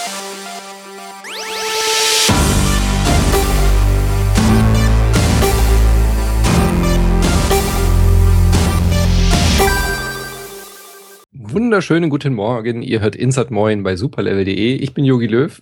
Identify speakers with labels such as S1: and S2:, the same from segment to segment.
S1: Wunderschönen guten Morgen, ihr hört Insert Moin bei superlevel.de. Ich bin Jogi Löw.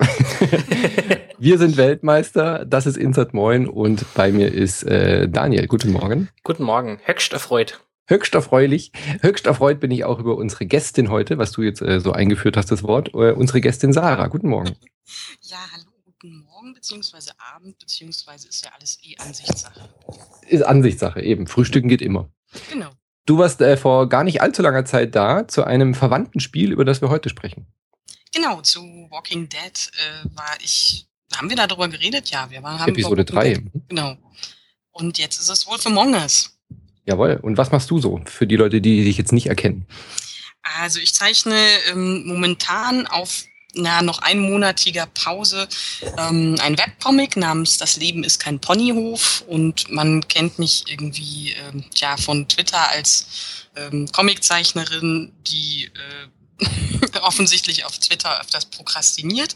S1: Wir sind Weltmeister, das ist Insert Moin und bei mir ist Daniel. Guten Morgen.
S2: Guten Morgen, höchst erfreut.
S1: Höchst erfreulich. Höchst erfreut bin ich auch über unsere Gästin heute, was du jetzt so eingeführt hast, das Wort. Unsere Gästin Sarah. Guten Morgen.
S3: Ja, hallo, guten Morgen, beziehungsweise Abend, beziehungsweise ist ja alles Ansichtssache.
S1: Ist Ansichtssache, eben. Frühstücken geht immer.
S3: Genau.
S1: Du warst vor gar nicht allzu langer Zeit da, zu einem verwandten Spiel, über das wir heute sprechen.
S3: Genau, zu Walking Dead haben wir darüber geredet? Ja, haben
S1: Episode 3.
S3: Genau. Und jetzt ist es Wolf Among Us.
S1: Jawohl. Und was machst du so für die Leute, die dich jetzt nicht erkennen?
S3: Also ich zeichne momentan auf noch einmonatiger Pause ein Webcomic namens Das Leben ist kein Ponyhof und man kennt mich irgendwie von Twitter als Comiczeichnerin, die offensichtlich auf Twitter öfters prokrastiniert.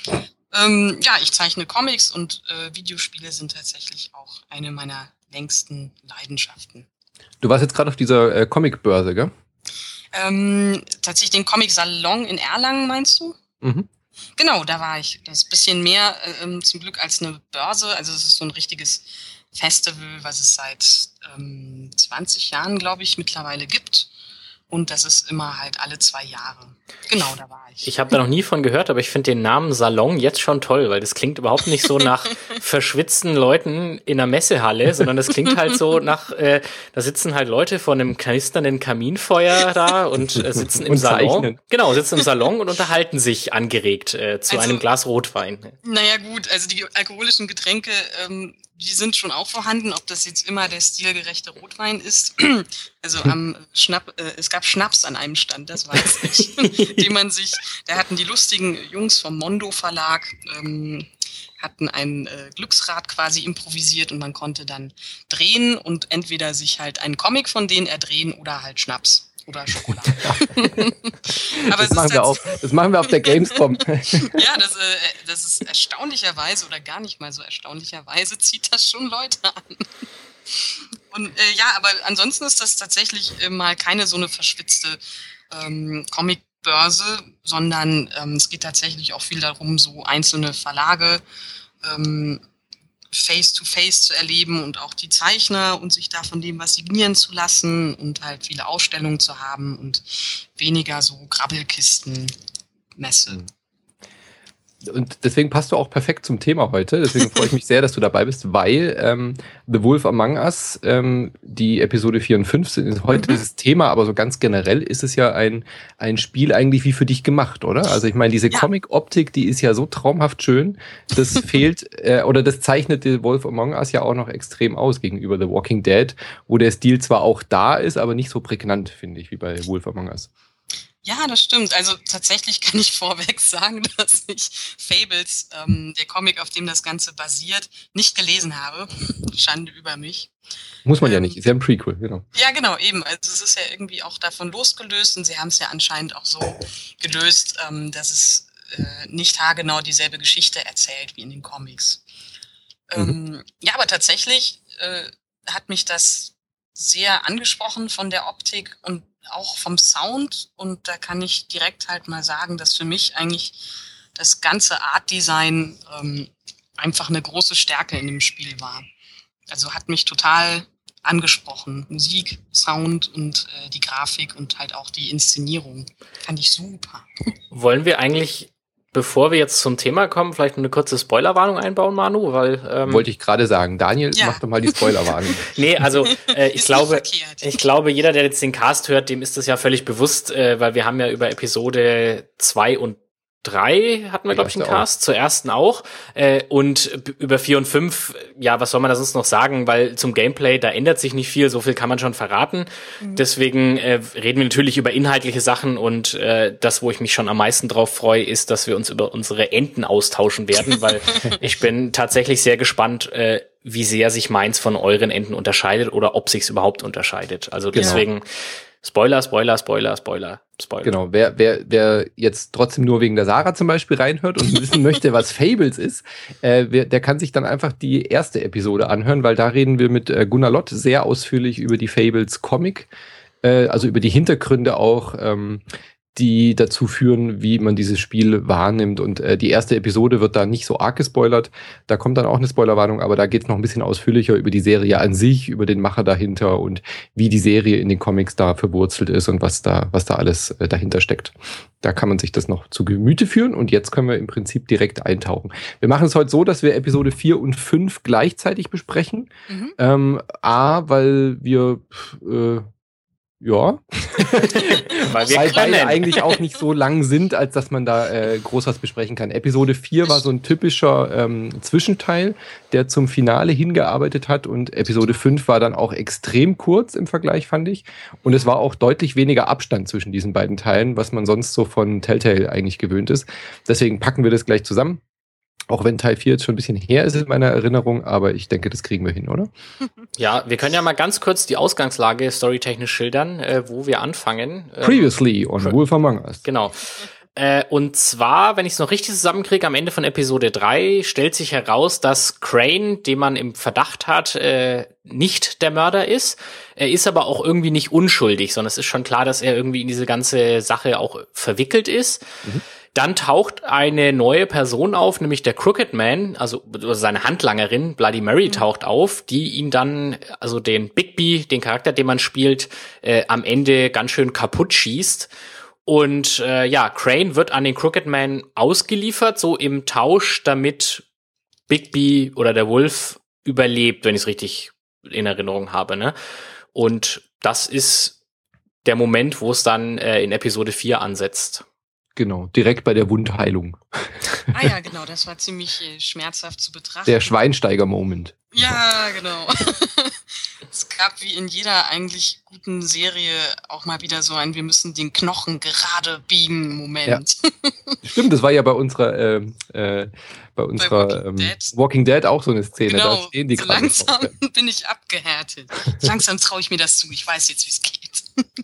S3: Ich zeichne Comics und Videospiele sind tatsächlich auch eine meiner längsten Leidenschaften.
S1: Du warst jetzt gerade auf dieser Comicbörse, gell?
S3: Tatsächlich den Comic-Salon in Erlangen, meinst du?
S1: Mhm.
S3: Genau, da war ich. Das ist ein bisschen mehr zum Glück als eine Börse. Also es ist so ein richtiges Festival, was es seit 20 Jahren, glaube ich, mittlerweile gibt. Und das ist immer halt alle 2 Jahre. Genau, da war ich.
S2: Ich habe da noch nie von gehört, aber ich finde den Namen Salon jetzt schon toll, weil das klingt überhaupt nicht so nach verschwitzten Leuten in einer Messehalle, sondern das klingt halt so nach, da sitzen halt Leute vor einem knisternden Kaminfeuer da und sitzen im Salon. Zeichnen. Genau, sitzen im Salon und unterhalten sich angeregt zu einem Glas Rotwein. Naja
S3: gut, also die alkoholischen Getränke, die sind schon auch vorhanden, ob das jetzt immer der stilgerechte Rotwein ist. Also es gab Schnaps an einem Stand, das weiß ich. Da hatten die lustigen Jungs vom Mondo Verlag, hatten ein Glücksrad quasi improvisiert und man konnte dann drehen und entweder sich halt einen Comic von denen erdrehen oder halt Schnaps. Oder Schokolade. Aber
S1: das machen wir auf der Gamescom.
S3: Ja, das ist erstaunlicherweise oder gar nicht mal so erstaunlicherweise zieht das schon Leute an. Und aber ansonsten ist das tatsächlich mal keine so eine verschwitzte Comicbörse, sondern es geht tatsächlich auch viel darum, so einzelne Verlage face-to-face zu erleben und auch die Zeichner und sich da von dem was signieren zu lassen und halt viele Ausstellungen zu haben und weniger so Grabbelkisten-Messe.
S1: Und deswegen passt du auch perfekt zum Thema heute. Deswegen freue ich mich sehr, dass du dabei bist, weil The Wolf Among Us, die Episode 4 und 5 sind heute das Thema, aber so ganz generell ist es ja ein Spiel eigentlich wie für dich gemacht, oder? Also ich meine, diese Comic-Optik, die ist ja so traumhaft schön. Das fehlt, oder das zeichnet The Wolf Among Us ja auch noch extrem aus gegenüber The Walking Dead, wo der Stil zwar auch da ist, aber nicht so prägnant, finde ich, wie bei Wolf Among Us.
S3: Ja, das stimmt. Also tatsächlich kann ich vorweg sagen, dass ich Fables, der Comic, auf dem das Ganze basiert, nicht gelesen habe. Schande über mich.
S1: Muss man ja nicht, ist ja ein Prequel, genau.
S3: Ja, genau, eben. Also es ist ja irgendwie auch davon losgelöst und sie haben es ja anscheinend auch so gelöst, dass es nicht haargenau dieselbe Geschichte erzählt wie in den Comics. Aber tatsächlich hat mich das sehr angesprochen von der Optik und auch vom Sound, und da kann ich direkt halt mal sagen, dass für mich eigentlich das ganze Art-Design einfach eine große Stärke in dem Spiel war. Also hat mich total angesprochen. Musik, Sound und die Grafik und halt auch die Inszenierung. Fand ich super.
S2: Wollen wir eigentlich, bevor wir jetzt zum Thema kommen, vielleicht eine kurze Spoilerwarnung einbauen, Manu? Weil
S1: wollte ich gerade sagen. Daniel, mach doch mal die Spoilerwarnung.
S2: Nee, also ich glaube, jeder, der jetzt den Cast hört, dem ist das ja völlig bewusst, weil wir haben ja über Episode 2 und 3 hatten wir, glaube ich, einen Cast, zur ersten auch. Und über 4 und 5, ja, was soll man da sonst noch sagen? Weil zum Gameplay, da ändert sich nicht viel, so viel kann man schon verraten. Deswegen reden wir natürlich über inhaltliche Sachen und das, wo ich mich schon am meisten drauf freue, ist, dass wir uns über unsere Enden austauschen werden, weil ich bin tatsächlich sehr gespannt, wie sehr sich meins von euren Enden unterscheidet oder ob sich's überhaupt unterscheidet. Also deswegen Spoiler.
S1: Genau, wer jetzt trotzdem nur wegen der Sarah zum Beispiel reinhört und wissen möchte, was Fables ist, der kann sich dann einfach die erste Episode anhören, weil da reden wir mit Gunnar Lott sehr ausführlich über die Fables Comic, also über die Hintergründe auch, die dazu führen, wie man dieses Spiel wahrnimmt. Und die erste Episode wird da nicht so arg gespoilert. Da kommt dann auch eine Spoilerwarnung, aber da geht es noch ein bisschen ausführlicher über die Serie an sich, über den Macher dahinter und wie die Serie in den Comics da verwurzelt ist und was da alles dahinter steckt. Da kann man sich das noch zu Gemüte führen und jetzt können wir im Prinzip direkt eintauchen. Wir machen es heute so, dass wir Episode 4 und 5 gleichzeitig besprechen. Weil wir weil beide eigentlich auch nicht so lang sind, als dass man da groß was besprechen kann. Episode 4 war so ein typischer Zwischenteil, der zum Finale hingearbeitet hat und Episode 5 war dann auch extrem kurz im Vergleich, fand ich. Und es war auch deutlich weniger Abstand zwischen diesen beiden Teilen, was man sonst so von Telltale eigentlich gewöhnt ist. Deswegen packen wir das gleich zusammen. Auch wenn Teil 4 jetzt schon ein bisschen her ist in meiner Erinnerung, aber ich denke, das kriegen wir hin, oder?
S2: Ja, wir können ja mal ganz kurz die Ausgangslage storytechnisch schildern, wo wir anfangen.
S1: Previously on Wolf Among Us.
S2: Genau. Und zwar, wenn ich es noch richtig zusammenkriege, am Ende von Episode 3 stellt sich heraus, dass Crane, den man im Verdacht hat, nicht der Mörder ist. Er ist aber auch irgendwie nicht unschuldig, sondern es ist schon klar, dass er irgendwie in diese ganze Sache auch verwickelt ist. Dann taucht eine neue Person auf, nämlich der Crooked Man, also seine Handlangerin, Bloody Mary, taucht auf, die ihn dann, also den Bigby, den Charakter, den man spielt, am Ende ganz schön kaputt schießt. Und Crane wird an den Crooked Man ausgeliefert, so im Tausch, damit Bigby oder der Wolf überlebt, wenn ich es richtig in Erinnerung habe, ne? Und das ist der Moment, wo es dann in Episode 4 ansetzt.
S1: Genau, direkt bei der Wundheilung.
S3: Ah ja, genau, das war ziemlich schmerzhaft zu betrachten.
S1: Der Schweinsteiger-Moment.
S3: Ja, genau. Es gab wie in jeder eigentlich guten Serie auch mal wieder so ein wir müssen den Knochen gerade biegen Moment.
S1: Ja. Stimmt, das war ja bei unserer Walking Dead auch so eine Szene.
S3: Genau,
S1: da stehen die
S3: so langsam bin ich abgehärtet. Langsam traue ich mir das zu. Ich weiß jetzt, wie es geht.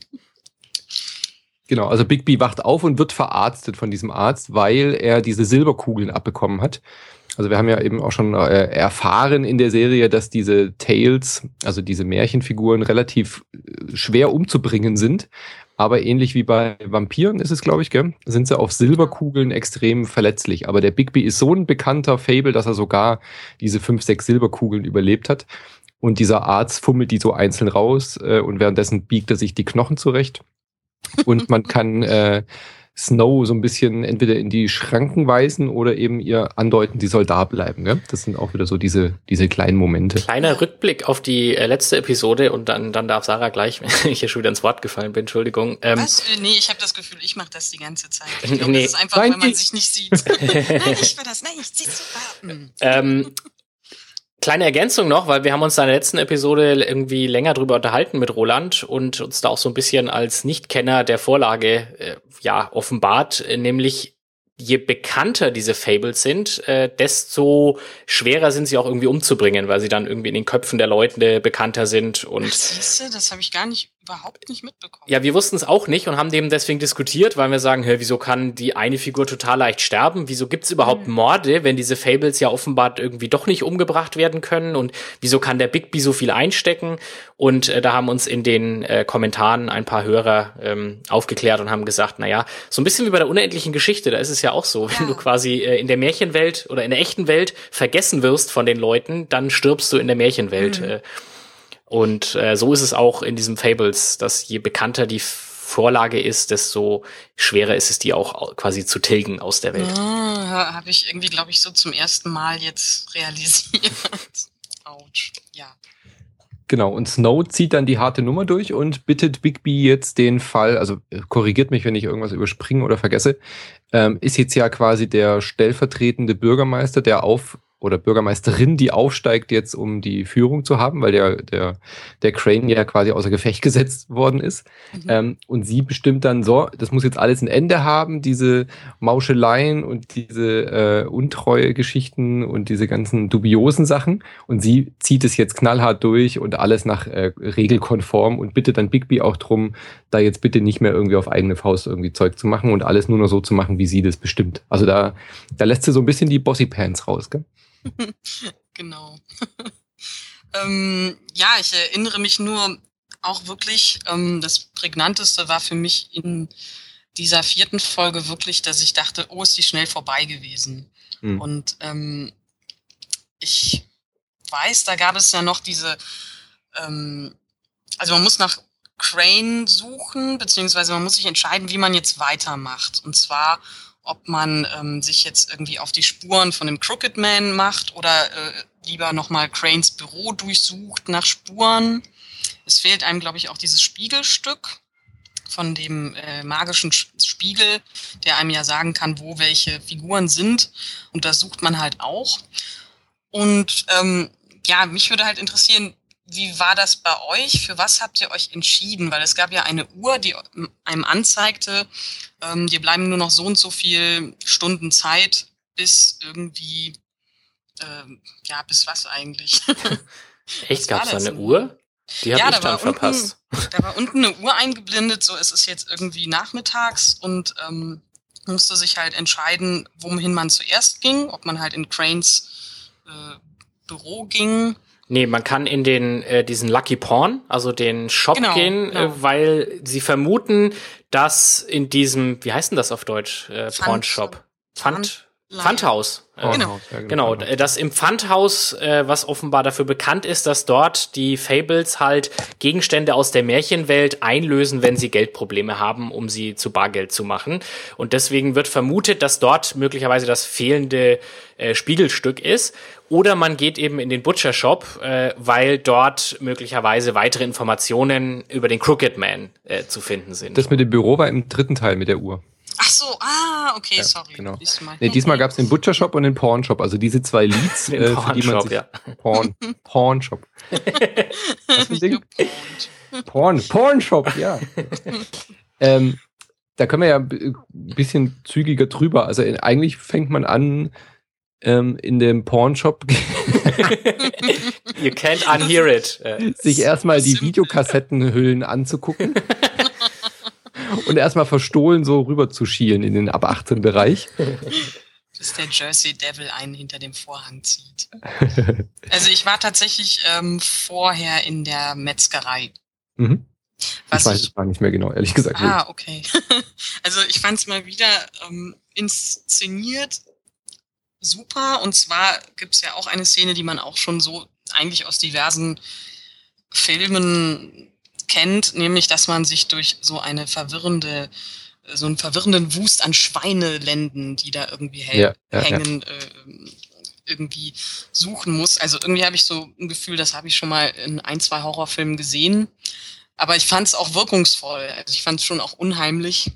S1: Genau, also Bigby wacht auf und wird verarztet von diesem Arzt, weil er diese Silberkugeln abbekommen hat. Also wir haben ja eben auch schon erfahren in der Serie, dass diese Tales, also diese Märchenfiguren, relativ schwer umzubringen sind. Aber ähnlich wie bei Vampiren ist es, glaube ich, sind sie auf Silberkugeln extrem verletzlich. Aber der Bigby ist so ein bekannter Fable, dass er sogar diese 5, 6 Silberkugeln überlebt hat. Und dieser Arzt fummelt die so einzeln raus und währenddessen biegt er sich die Knochen zurecht. Und man kann Snow so ein bisschen entweder in die Schranken weisen oder eben ihr andeuten, sie soll da bleiben. Ne? Das sind auch wieder so diese kleinen Momente.
S2: Kleiner Rückblick auf die letzte Episode und dann darf Sarah gleich, wenn ich hier schon wieder ins Wort gefallen bin, Entschuldigung.
S3: Was? Nee, ich habe das Gefühl, ich mache das die ganze Zeit. Ich glaube, das ist einfach, wenn man sich nicht sieht. Nein, ich will das. Nein, ich zieh's super.
S2: Kleine Ergänzung noch, weil wir haben uns in der letzten Episode irgendwie länger drüber unterhalten mit Roland und uns da auch so ein bisschen als Nichtkenner der Vorlage offenbart, nämlich je bekannter diese Fables sind, desto schwerer sind sie auch irgendwie umzubringen, weil sie dann irgendwie in den Köpfen der Leute bekannter sind. Und
S3: siehst du, das habe ich überhaupt nicht mitbekommen.
S2: Ja, wir wussten es auch nicht und haben dem deswegen diskutiert, weil wir sagen, wieso kann die eine Figur total leicht sterben? Wieso gibt's überhaupt Morde, wenn diese Fables ja offenbar irgendwie doch nicht umgebracht werden können? Und wieso kann der Bigby so viel einstecken? Und da haben uns in den Kommentaren ein paar Hörer aufgeklärt und haben gesagt, so ein bisschen wie bei der unendlichen Geschichte, da ist es ja auch so, wenn du quasi in der Märchenwelt oder in der echten Welt vergessen wirst von den Leuten, dann stirbst du in der Märchenwelt. Und so ist es auch in diesem Fables, dass je bekannter die Vorlage ist, desto schwerer ist es, die auch quasi zu tilgen aus der Welt.
S3: Habe ich irgendwie, glaube ich, so zum ersten Mal jetzt realisiert. Autsch, ja.
S1: Genau, und Snow zieht dann die harte Nummer durch und bittet Bigby jetzt den Fall, also korrigiert mich, wenn ich irgendwas überspringe oder vergesse, ist jetzt ja quasi der stellvertretende Bürgermeister, der oder Bürgermeisterin, die aufsteigt jetzt, um die Führung zu haben, weil der Crane ja quasi außer Gefecht gesetzt worden ist. Und sie bestimmt dann so, das muss jetzt alles ein Ende haben, diese Mauscheleien und diese Untreue-Geschichten und diese ganzen dubiosen Sachen. Und sie zieht es jetzt knallhart durch und alles nach regelkonform und bittet dann Bigby auch drum, da jetzt bitte nicht mehr irgendwie auf eigene Faust irgendwie Zeug zu machen und alles nur noch so zu machen, wie sie das bestimmt. Also da lässt sie so ein bisschen die Bossy Pants raus, gell?
S3: Genau. Ja, ich erinnere mich nur auch wirklich, das Prägnanteste war für mich in dieser 4. Folge wirklich, dass ich dachte, oh, ist die schnell vorbei gewesen. Und ich weiß, da gab es ja noch diese, also man muss nach Crane suchen, beziehungsweise man muss sich entscheiden, wie man jetzt weitermacht. Und zwar, ob man sich jetzt irgendwie auf die Spuren von dem Crooked Man macht oder lieber nochmal Cranes Büro durchsucht nach Spuren. Es fehlt einem, glaube ich, auch dieses Spiegelstück von dem magischen Spiegel, der einem ja sagen kann, wo welche Figuren sind. Und das sucht man halt auch. Und ja, mich würde halt interessieren, wie war das bei euch? Für was habt ihr euch entschieden? Weil es gab ja eine Uhr, die einem anzeigte, dir bleiben nur noch so und so viel Stunden Zeit, bis irgendwie, ja, bis was eigentlich?
S2: Echt, gab es da eine Uhr? Die habe ich dann verpasst.
S3: Da war unten eine Uhr eingeblendet, so es ist jetzt irgendwie nachmittags und musste sich halt entscheiden, wohin man zuerst ging, ob man halt in Cranes Büro ging.
S2: Nee, man kann in diesen Lucky Pawn, also den Shop gehen, weil sie vermuten, dass in diesem, wie heißt denn das auf Deutsch? Pawn-Shop. Pfandhaus. Genau, dass im Pfandhaus, was offenbar dafür bekannt ist, dass dort die Fables halt Gegenstände aus der Märchenwelt einlösen, wenn sie Geldprobleme haben, um sie zu Bargeld zu machen. Und deswegen wird vermutet, dass dort möglicherweise das fehlende Spiegelstück ist. Oder man geht eben in den Butcher Shop, weil dort möglicherweise weitere Informationen über den Crooked Man zu finden sind.
S1: Das mit dem Büro war im 3. Teil mit der Uhr.
S3: Ach so, okay, ja, sorry.
S1: Genau. Diesmal gab es den Butcher Shop und den Pawn Shop, also diese 2 Leads,
S2: für die man sich
S1: Pawn Shop. Was für ein Ding? Pawn Shop, ja. Da können wir ja ein bisschen zügiger drüber. Also eigentlich fängt man an in dem Pawn Shop.
S2: You can't unhear it.
S1: Sich erstmal die Videokassettenhüllen anzugucken. Und erstmal verstohlen so rüber zu schielen in den ab 18 Bereich.
S3: Bis der Jersey Devil einen hinter dem Vorhang zieht. Also ich war tatsächlich vorher in der Metzgerei.
S1: Mhm. Ich weiß es gar nicht mehr genau, ehrlich gesagt.
S3: Okay. Also ich fand es mal wieder inszeniert super. Und zwar gibt es ja auch eine Szene, die man auch schon so eigentlich aus diversen Filmen kennt, nämlich, dass man sich durch so einen verwirrenden Wust an Schweinelenden, die da irgendwie hängen, irgendwie suchen muss. Also irgendwie habe ich so ein Gefühl, das habe ich schon mal in 1, 2 Horrorfilmen gesehen. Aber ich fand es auch wirkungsvoll. Also ich fand es schon auch unheimlich.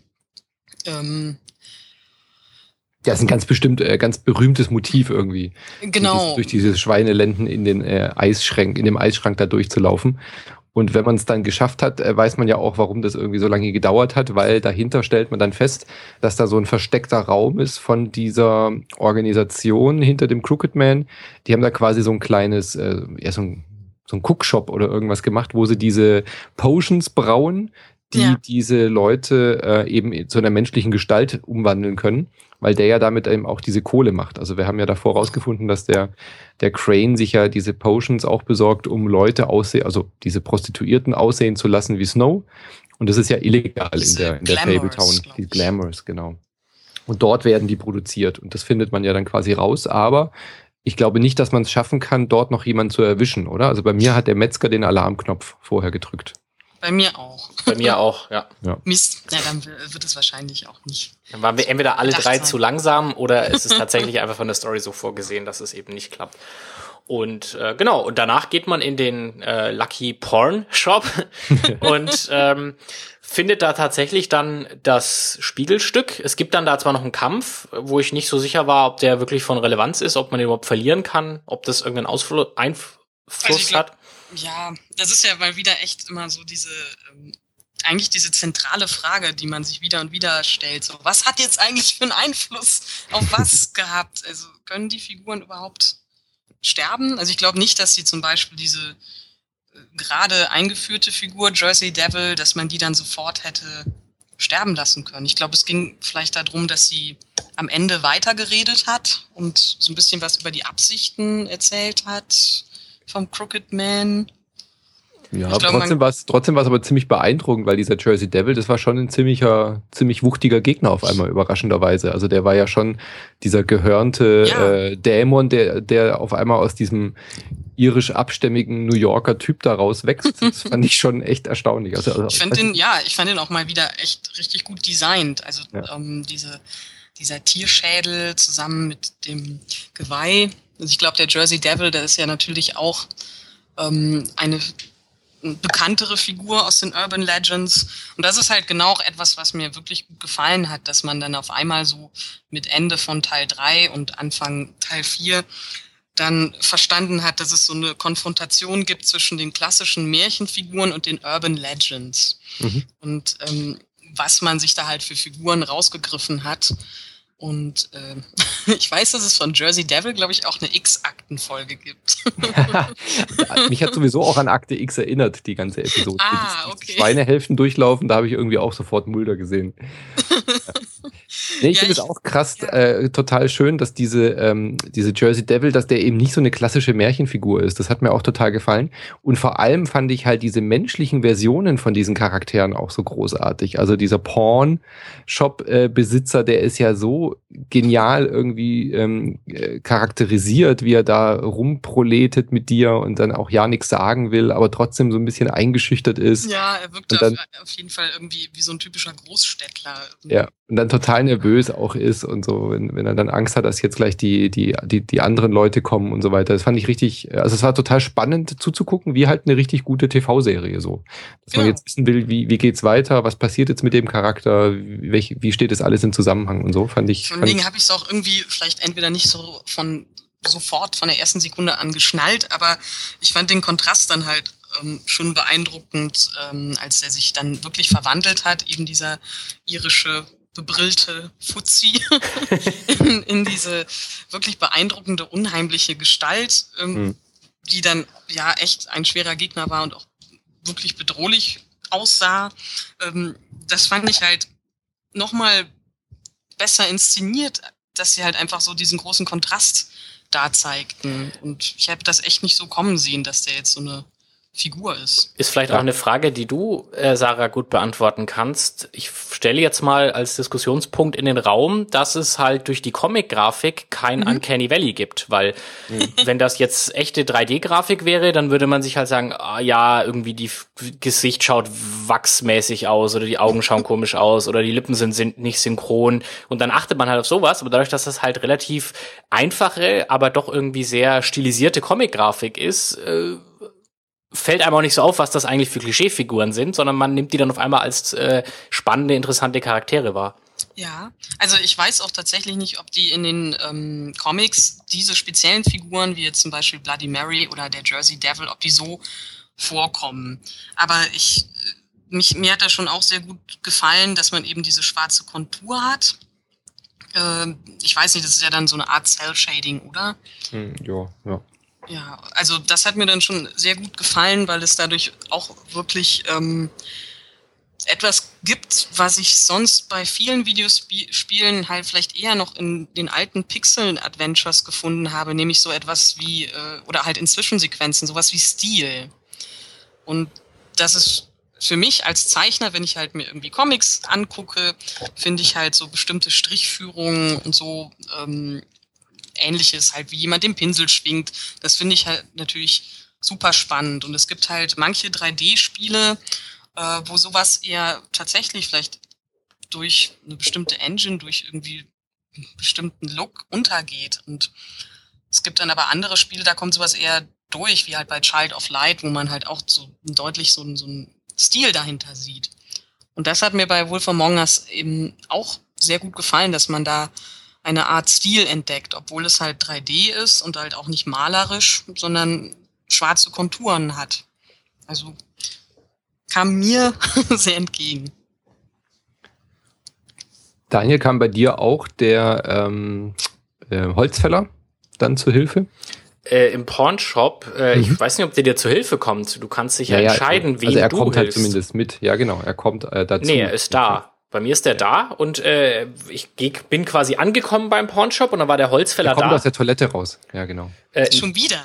S1: Ja, ist ein ganz berühmtes Motiv irgendwie.
S3: Genau.
S1: Durch diese Schweinelenden in den in dem Eisschrank da durchzulaufen. Und wenn man es dann geschafft hat, weiß man ja auch, warum das irgendwie so lange gedauert hat, weil dahinter stellt man dann fest, dass da so ein versteckter Raum ist von dieser Organisation hinter dem Crooked Man. Die haben da quasi so ein kleines, so ein Cookshop oder irgendwas gemacht, wo sie diese Potions brauen, die diese Leute eben zu einer menschlichen Gestalt umwandeln können, weil der ja damit eben auch diese Kohle macht. Also wir haben ja davor rausgefunden, dass der Crane sich ja diese Potions auch besorgt, um Leute also diese Prostituierten aussehen zu lassen wie Snow. Und das ist ja illegal in der Fabletown. Die Glamours, genau. Und dort werden die produziert. Und das findet man ja dann quasi raus. Aber ich glaube nicht, dass man es schaffen kann, dort noch jemanden zu erwischen, oder? Also bei mir hat der Metzger den Alarmknopf vorher gedrückt.
S3: Bei mir auch.
S2: Bei mir auch, ja.
S3: Mist, dann wird es wahrscheinlich auch nicht.
S2: Dann waren wir entweder alle 3 zu langsam oder es ist tatsächlich einfach von der Story so vorgesehen, dass es eben nicht klappt. Und genau, und danach geht man in den Lucky Porn Shop und findet da tatsächlich dann das Spiegelstück. Es gibt dann da zwar noch einen Kampf, wo ich nicht so sicher war, ob der wirklich von Relevanz ist, ob man den überhaupt verlieren kann, ob das irgendeinen Einfluss hat.
S3: Ja, das ist ja mal wieder echt immer so eigentlich diese zentrale Frage, die man sich wieder und wieder stellt. So, was hat jetzt eigentlich für einen Einfluss auf was gehabt? Also können die Figuren überhaupt sterben? Also ich glaube nicht, dass sie zum Beispiel diese gerade eingeführte Figur Jersey Devil, dass man die dann sofort hätte sterben lassen können. Ich glaube, es ging vielleicht darum, dass sie am Ende weitergeredet hat und so ein bisschen was über die Absichten erzählt hat vom Crooked Man.
S1: Ja, trotzdem war es aber ziemlich beeindruckend, weil dieser Jersey Devil, das war schon ein ziemlich wuchtiger Gegner auf einmal, überraschenderweise. Also der war ja schon dieser gehörnte Dämon, der auf einmal aus diesem irisch abstämmigen New Yorker Typ da rauswächst. Das fand ich schon echt erstaunlich. Also,
S3: ich fand den auch mal wieder echt richtig gut designt. Also dieser Tierschädel zusammen mit dem Geweih. Also ich glaube, der Jersey Devil, der ist ja natürlich auch eine bekanntere Figur aus den Urban Legends. Und das ist halt genau auch etwas, was mir wirklich gut gefallen hat, dass man dann auf einmal so mit Ende von Teil 3 und Anfang Teil 4 dann verstanden hat, dass es so eine Konfrontation gibt zwischen den klassischen Märchenfiguren und den Urban Legends. Mhm. Und was man sich da halt für Figuren rausgegriffen hat. Und ich weiß, dass es von Jersey Devil, glaube ich, auch eine X-Akten-Folge gibt.
S1: Mich hat sowieso auch an Akte X erinnert, die ganze Episode.
S3: Okay.
S1: Schweinehälften durchlaufen, da habe ich irgendwie auch sofort Mulder gesehen. Nee, ich finde es auch krass, total schön, dass diese Jersey Devil, dass der eben nicht so eine klassische Märchenfigur ist. Das hat mir auch total gefallen. Und vor allem fand ich halt diese menschlichen Versionen von diesen Charakteren auch so großartig. Also dieser Porn-Shop-Besitzer, der ist ja so genial irgendwie charakterisiert, wie er da rumproletet mit dir und dann auch ja nichts sagen will, aber trotzdem so ein bisschen eingeschüchtert ist.
S3: Ja, er wirkt dann auf jeden Fall irgendwie wie so ein typischer Großstädtler.
S1: Ja, und dann total nervös auch ist und so, wenn er dann Angst hat, dass jetzt gleich die anderen Leute kommen und so weiter. Das fand ich richtig, also es war total spannend zuzugucken, wie halt eine richtig gute TV-Serie so. Dass man jetzt wissen will, wie geht's weiter, was passiert jetzt mit dem Charakter, wie steht das alles in Zusammenhang und so, fand ich.
S3: Von wegen habe ich es auch irgendwie vielleicht entweder nicht so sofort von der ersten Sekunde an geschnallt, aber ich fand den Kontrast dann halt schon beeindruckend, als er sich dann wirklich verwandelt hat, eben dieser irische bebrillte Fuzzi in diese wirklich beeindruckende, unheimliche Gestalt, die dann ja echt ein schwerer Gegner war und auch wirklich bedrohlich aussah. Das fand ich halt nochmal besser inszeniert, dass sie halt einfach so diesen großen Kontrast da zeigten. Und ich habe das echt nicht so kommen sehen, dass der jetzt so eine Figur ist.
S2: Ist vielleicht auch eine Frage, die du, Sarah, gut beantworten kannst. Ich stelle jetzt mal als Diskussionspunkt in den Raum, dass es halt durch die Comic-Grafik kein Uncanny Valley gibt, weil wenn das jetzt echte 3D-Grafik wäre, dann würde man sich halt sagen, irgendwie die Gesicht schaut wachsmäßig aus oder die Augen schauen komisch aus oder die Lippen sind nicht synchron und dann achtet man halt auf sowas, aber dadurch, dass das halt relativ einfache, aber doch irgendwie sehr stilisierte Comic-Grafik ist, fällt einem auch nicht so auf, was das eigentlich für Klischeefiguren sind, sondern man nimmt die dann auf einmal als spannende, interessante Charaktere wahr.
S3: Ja, also ich weiß auch tatsächlich nicht, ob die in den Comics diese speziellen Figuren, wie jetzt zum Beispiel Bloody Mary oder der Jersey Devil, ob die so vorkommen. Aber mir hat das schon auch sehr gut gefallen, dass man eben diese schwarze Kontur hat. Ich weiß nicht, das ist ja dann so eine Art Cell-Shading, oder?
S1: Ja.
S3: Ja, also das hat mir dann schon sehr gut gefallen, weil es dadurch auch wirklich etwas gibt, was ich sonst bei vielen Videospielen halt vielleicht eher noch in den alten Pixel-Adventures gefunden habe, nämlich so etwas wie, oder halt in Zwischensequenzen, sowas wie Stil. Und das ist für mich als Zeichner, wenn ich halt mir irgendwie Comics angucke, finde ich halt so bestimmte Strichführungen und so Ähnliches, halt wie jemand den Pinsel schwingt. Das finde ich halt natürlich super spannend. Und es gibt halt manche 3D-Spiele, wo sowas eher tatsächlich vielleicht durch eine bestimmte Engine, durch irgendwie einen bestimmten Look untergeht. Und Es gibt dann aber andere Spiele, da kommt sowas eher durch, wie halt bei Child of Light, wo man halt auch so deutlich so einen Stil dahinter sieht. Und das hat mir bei Wolf Among Us eben auch sehr gut gefallen, dass man da eine Art Stil entdeckt, obwohl es halt 3D ist und halt auch nicht malerisch, sondern schwarze Konturen hat. Also kam mir sehr entgegen.
S1: Daniel, kam bei dir auch der Holzfäller dann zur Hilfe?
S2: Im Pawnshop, ich weiß nicht, ob der dir zur Hilfe kommt. Du kannst dich ja entscheiden, wem du hilfst.
S1: Also er kommt halt zumindest mit. Ja, genau, er kommt dazu.
S2: Nee, er ist da. Bei mir ist der da und ich bin quasi angekommen beim Pawnshop und dann war der Holzfäller da.
S1: Er kommt aus der Toilette raus. Ja, genau.
S3: Schon wieder?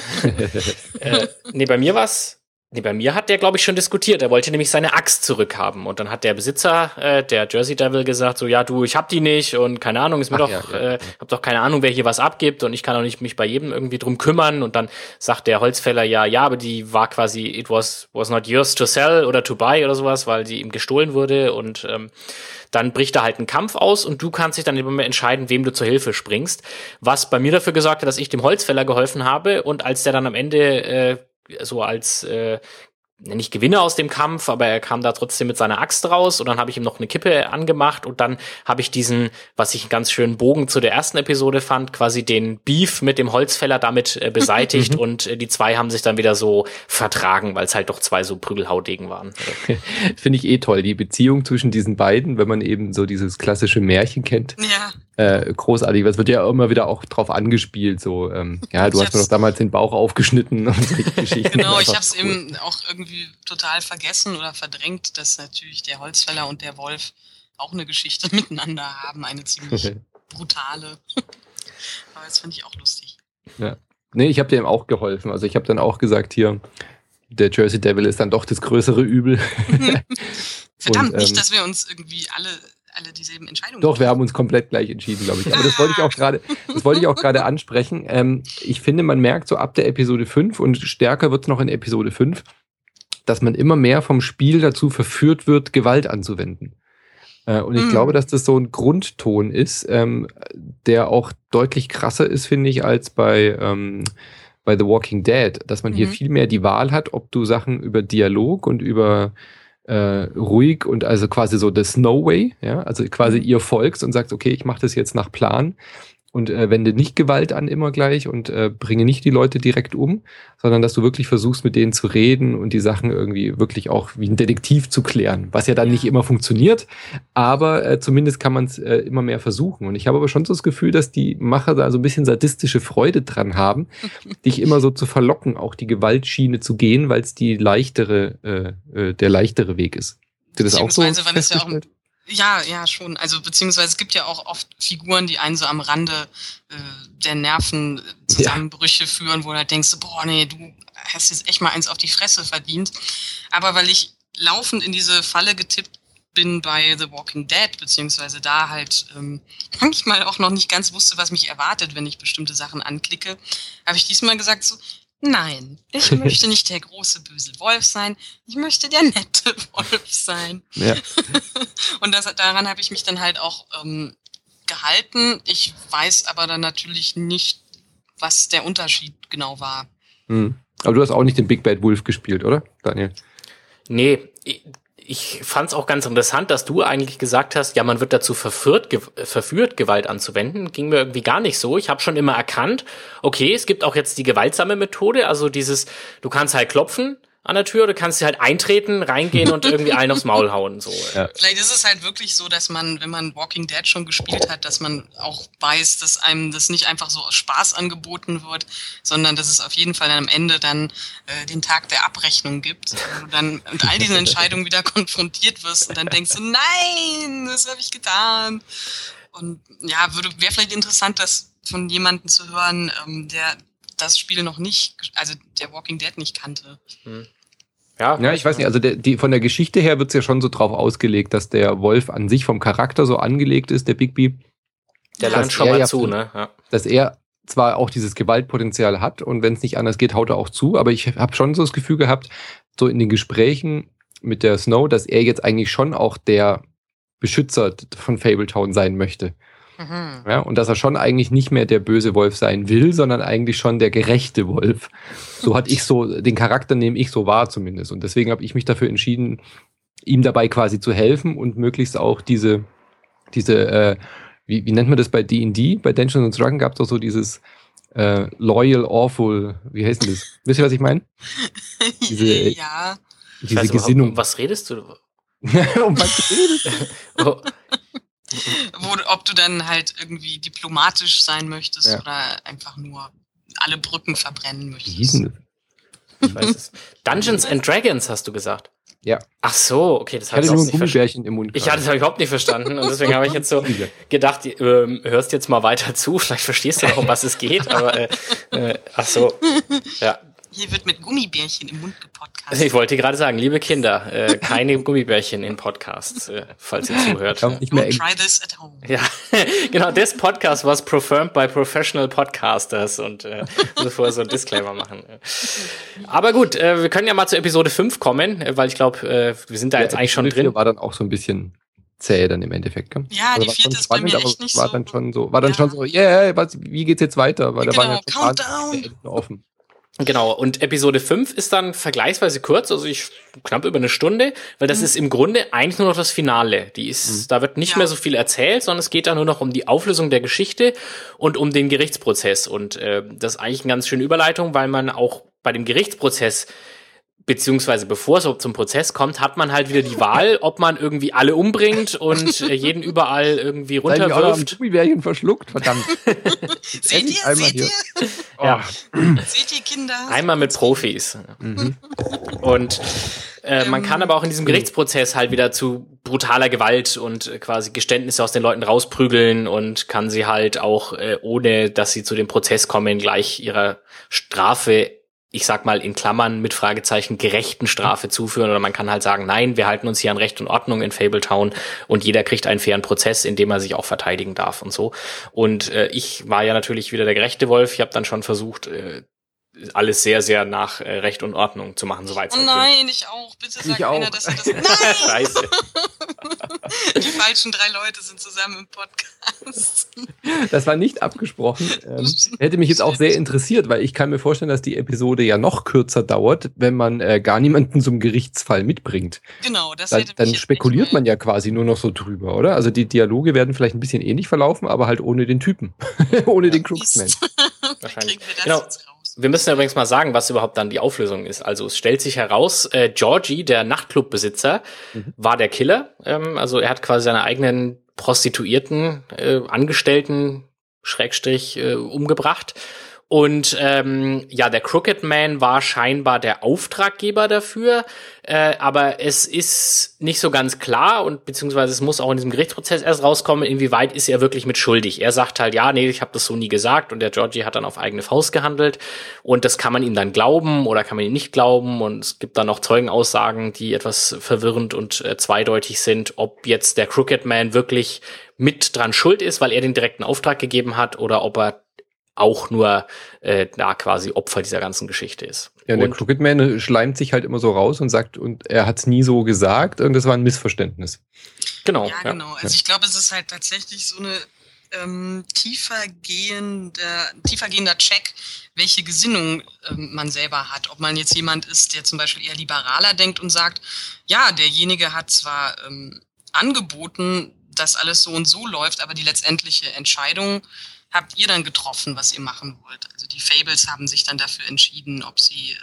S2: Bei mir hat der, glaube ich, schon diskutiert. Er wollte nämlich seine Axt zurückhaben. Und dann hat der Besitzer, der Jersey Devil, gesagt, so, ja, du, ich hab die nicht und keine Ahnung, hab doch keine Ahnung, wer hier was abgibt und ich kann auch nicht mich bei jedem irgendwie drum kümmern. Und dann sagt der Holzfäller, ja, aber die war quasi, it was not yours to sell oder to buy oder sowas, weil die ihm gestohlen wurde. Und dann bricht da halt ein Kampf aus und du kannst dich dann immer entscheiden, wem du zur Hilfe springst. Was bei mir dafür gesorgt hat, dass ich dem Holzfäller geholfen habe. Und als der dann am Ende so als nicht Gewinner aus dem Kampf, aber er kam da trotzdem mit seiner Axt raus und dann habe ich ihm noch eine Kippe angemacht und dann habe ich diesen, was ich einen ganz schönen Bogen zu der ersten Episode fand, quasi den Beef mit dem Holzfäller damit beseitigt und die zwei haben sich dann wieder so vertragen, weil es halt doch zwei so Prügelhaudegen waren.
S1: Finde ich toll, die Beziehung zwischen diesen beiden, wenn man eben so dieses klassische Märchen kennt.
S3: Ja.
S1: Großartig, es wird ja immer wieder auch drauf angespielt, so, du hast mir doch damals den Bauch aufgeschnitten und so Geschichten.
S3: Genau, ich habe es eben auch irgendwie total vergessen oder verdrängt, dass natürlich der Holzfäller und der Wolf auch eine Geschichte miteinander haben, eine ziemlich brutale. Aber das finde ich auch lustig.
S1: Ja. Nee, ich habe dem auch geholfen, also ich habe dann auch gesagt, hier, der Jersey Devil ist dann doch das größere Übel.
S3: Verdammt, nicht, dass wir uns irgendwie alle dieselben Entscheidungen
S1: Doch, wir haben uns komplett gleich entschieden, glaube ich. Aber das wollte ich auch gerade ansprechen. Ich finde, man merkt so ab der Episode 5 und stärker wird es noch in Episode 5, dass man immer mehr vom Spiel dazu verführt wird, Gewalt anzuwenden. Und ich glaube, dass das so ein Grundton ist, der auch deutlich krasser ist, finde ich, als bei The Walking Dead, dass man hier viel mehr die Wahl hat, ob du Sachen über Dialog und über ruhig und also quasi so the Snow Way, ja, also quasi ihr folgst und sagst, okay, ich mache das jetzt nach Plan und wende nicht Gewalt an immer gleich und bringe nicht die Leute direkt um, sondern dass du wirklich versuchst, mit denen zu reden und die Sachen irgendwie wirklich auch wie ein Detektiv zu klären, was ja dann nicht immer funktioniert, aber zumindest kann man es immer mehr versuchen. Und ich habe aber schon so das Gefühl, dass die Macher da so ein bisschen sadistische Freude dran haben, dich immer so zu verlocken, auch die Gewaltschiene zu gehen, weil es der leichtere Weg ist. Ist das auch so festgestellt?
S3: Ja, schon. Also beziehungsweise es gibt ja auch oft Figuren, die einen so am Rande der Nervenzusammenbrüche führen, wo du halt denkst, boah, nee, du hast jetzt echt mal eins auf die Fresse verdient. Aber weil ich laufend in diese Falle getippt bin bei The Walking Dead, beziehungsweise da halt manchmal auch noch nicht ganz wusste, was mich erwartet, wenn ich bestimmte Sachen anklicke, habe ich diesmal gesagt so, nein, ich möchte nicht der große böse Wolf sein, ich möchte der nette Wolf sein. Ja. Und daran habe ich mich dann halt auch gehalten. Ich weiß aber dann natürlich nicht, was der Unterschied genau war.
S1: Aber du hast auch nicht den Big Bad Wolf gespielt, oder, Daniel?
S2: Nee, ich fand es auch ganz interessant, dass du eigentlich gesagt hast, ja, man wird dazu verführt, Gewalt anzuwenden. Ging mir irgendwie gar nicht so. Ich habe schon immer erkannt, okay, es gibt auch jetzt die gewaltsame Methode, also dieses, du kannst halt klopfen an der Tür, du kannst dir halt eintreten, reingehen und irgendwie allen aufs Maul hauen. So.
S3: Ja. Vielleicht ist es halt wirklich so, dass man, wenn man Walking Dead schon gespielt hat, dass man auch weiß, dass einem das nicht einfach so aus Spaß angeboten wird, sondern dass es auf jeden Fall am Ende dann den Tag der Abrechnung gibt, wo du dann mit all diesen Entscheidungen wieder konfrontiert wirst und dann denkst du, nein, das habe ich getan. Und ja, wäre vielleicht interessant, das von jemandem zu hören, der das Spiel noch nicht, also der Walking Dead nicht kannte.
S1: Ja, ich weiß nicht, also von der Geschichte her wird es ja schon so drauf ausgelegt, dass der Wolf an sich vom Charakter so angelegt ist, der Bigby.
S2: Der lernt schon mal zu, ne? Ja.
S1: Dass er zwar auch dieses Gewaltpotenzial hat und wenn es nicht anders geht, haut er auch zu, aber ich habe schon so das Gefühl gehabt, so in den Gesprächen mit der Snow, dass er jetzt eigentlich schon auch der Beschützer von Fabletown sein möchte. Ja, und dass er schon eigentlich nicht mehr der böse Wolf sein will, sondern eigentlich schon der gerechte Wolf. So hatte ich den Charakter nehme ich so wahr zumindest. Und deswegen habe ich mich dafür entschieden, ihm dabei quasi zu helfen und möglichst auch diese wie nennt man das bei D&D? Bei Dungeons & Dragons gab es doch so dieses Loyal, Awful, wie heißt denn das? Wisst ihr, was ich meine? Diese Gesinnung.
S2: Um was redest du?
S1: Um was redest du?
S3: Ob du dann halt irgendwie diplomatisch sein möchtest oder einfach nur alle Brücken verbrennen möchtest.
S1: Wie hieß denn das?
S2: Ich weiß es. Dungeons and Dragons hast du gesagt.
S1: Ja.
S2: Ach so, okay, das habe ich
S1: nur ein Gummibärchen im Mund.
S2: Das habe ich überhaupt nicht verstanden und deswegen habe ich jetzt so gedacht, hörst jetzt mal weiter zu, vielleicht verstehst du noch, um was es geht, aber ach so, ja.
S3: Hier wird mit Gummibärchen im Mund gepodcastet.
S2: Ich wollte gerade sagen, liebe Kinder, keine Gummibärchen in Podcasts, falls ihr zuhört.
S3: Don't try this at home.
S2: Ja, genau, this podcast was performed by professional podcasters und bevor so ein Disclaimer machen. Aber gut, wir können ja mal zur Episode 5 kommen, weil ich glaube, wir sind da jetzt eigentlich schon drin.
S1: War dann auch so ein bisschen zäh dann im Endeffekt. Gell?
S3: Ja,
S1: also
S3: die vierte ist bei mir echt nicht
S1: war
S3: so.
S1: Dann schon so, wie geht's jetzt weiter? Weil da waren ja
S3: Countdown.
S1: offen.
S2: Genau, und Episode 5 ist dann vergleichsweise kurz, also knapp über eine Stunde, weil das ist im Grunde eigentlich nur noch das Finale. Da wird nicht mehr so viel erzählt, sondern es geht da nur noch um die Auflösung der Geschichte und um den Gerichtsprozess. Und das ist eigentlich eine ganz schöne Überleitung, weil man auch bei dem Gerichtsprozess beziehungsweise bevor es zum Prozess kommt, hat man halt wieder die Wahl, ob man irgendwie alle umbringt und jeden überall irgendwie runterwirft.
S1: Gummibärchen verschluckt, verdammt.
S3: Seht ihr?
S2: Ja.
S3: Seht ihr, Kinder?
S2: Einmal mit Profis. Und man kann aber auch in diesem Gerichtsprozess halt wieder zu brutaler Gewalt und quasi Geständnisse aus den Leuten rausprügeln und kann sie halt auch, ohne dass sie zu dem Prozess kommen, gleich ihrer Strafe, ich sag mal in Klammern mit Fragezeichen, gerechten Strafe zuführen. Oder man kann halt sagen, nein, wir halten uns hier an Recht und Ordnung in Fabletown und jeder kriegt einen fairen Prozess, in dem er sich auch verteidigen darf und so. Und ich war ja natürlich wieder der gerechte Wolf. Ich habe dann schon versucht, alles sehr, sehr nach Recht und Ordnung zu machen, soweit es
S3: halt nein, ich auch. Bitte sag einer, dass er das... Nein!
S2: Scheiße.
S3: Die falschen 3 Leute sind zusammen im Podcast.
S1: Das war nicht abgesprochen. Hätte mich jetzt auch sehr interessiert, weil ich kann mir vorstellen, dass die Episode ja noch kürzer dauert, wenn man gar niemanden zum Gerichtsfall mitbringt.
S3: Genau, das
S1: dann spekuliert man ja quasi nur noch so drüber, oder? Also die Dialoge werden vielleicht ein bisschen ähnlich verlaufen, aber halt ohne den Typen. ohne den Crooksman.
S2: Wahrscheinlich. Genau. Wir müssen ja übrigens mal sagen, was überhaupt dann die Auflösung ist. Also es stellt sich heraus, Georgie, der Nachtclubbesitzer, war der Killer. Also er hat quasi seine eigenen Prostituierten, Angestellten, umgebracht. Und der Crooked Man war scheinbar der Auftraggeber dafür, aber es ist nicht so ganz klar und beziehungsweise es muss auch in diesem Gerichtsprozess erst rauskommen, inwieweit ist er wirklich mit schuldig. Er sagt halt, ja, nee, ich habe das so nie gesagt und der Georgie hat dann auf eigene Faust gehandelt und das kann man ihm dann glauben oder kann man ihm nicht glauben und es gibt dann noch Zeugenaussagen, die etwas verwirrend und zweideutig sind, ob jetzt der Crooked Man wirklich mit dran schuld ist, weil er den direkten Auftrag gegeben hat oder ob er auch nur quasi Opfer dieser ganzen Geschichte ist.
S1: Ja, der Crooked Man schleimt sich halt immer so raus und sagt, und er hat es nie so gesagt und das war ein Missverständnis.
S2: Genau.
S3: Ja, genau. Also ich glaube, es ist halt tatsächlich so eine tiefergehender Check, welche Gesinnung man selber hat. Ob man jetzt jemand ist, der zum Beispiel eher liberaler denkt und sagt, ja, derjenige hat zwar angeboten, dass alles so und so läuft, aber die letztendliche Entscheidung habt ihr dann getroffen, was ihr machen wollt. Also die Fables haben sich dann dafür entschieden, ob sie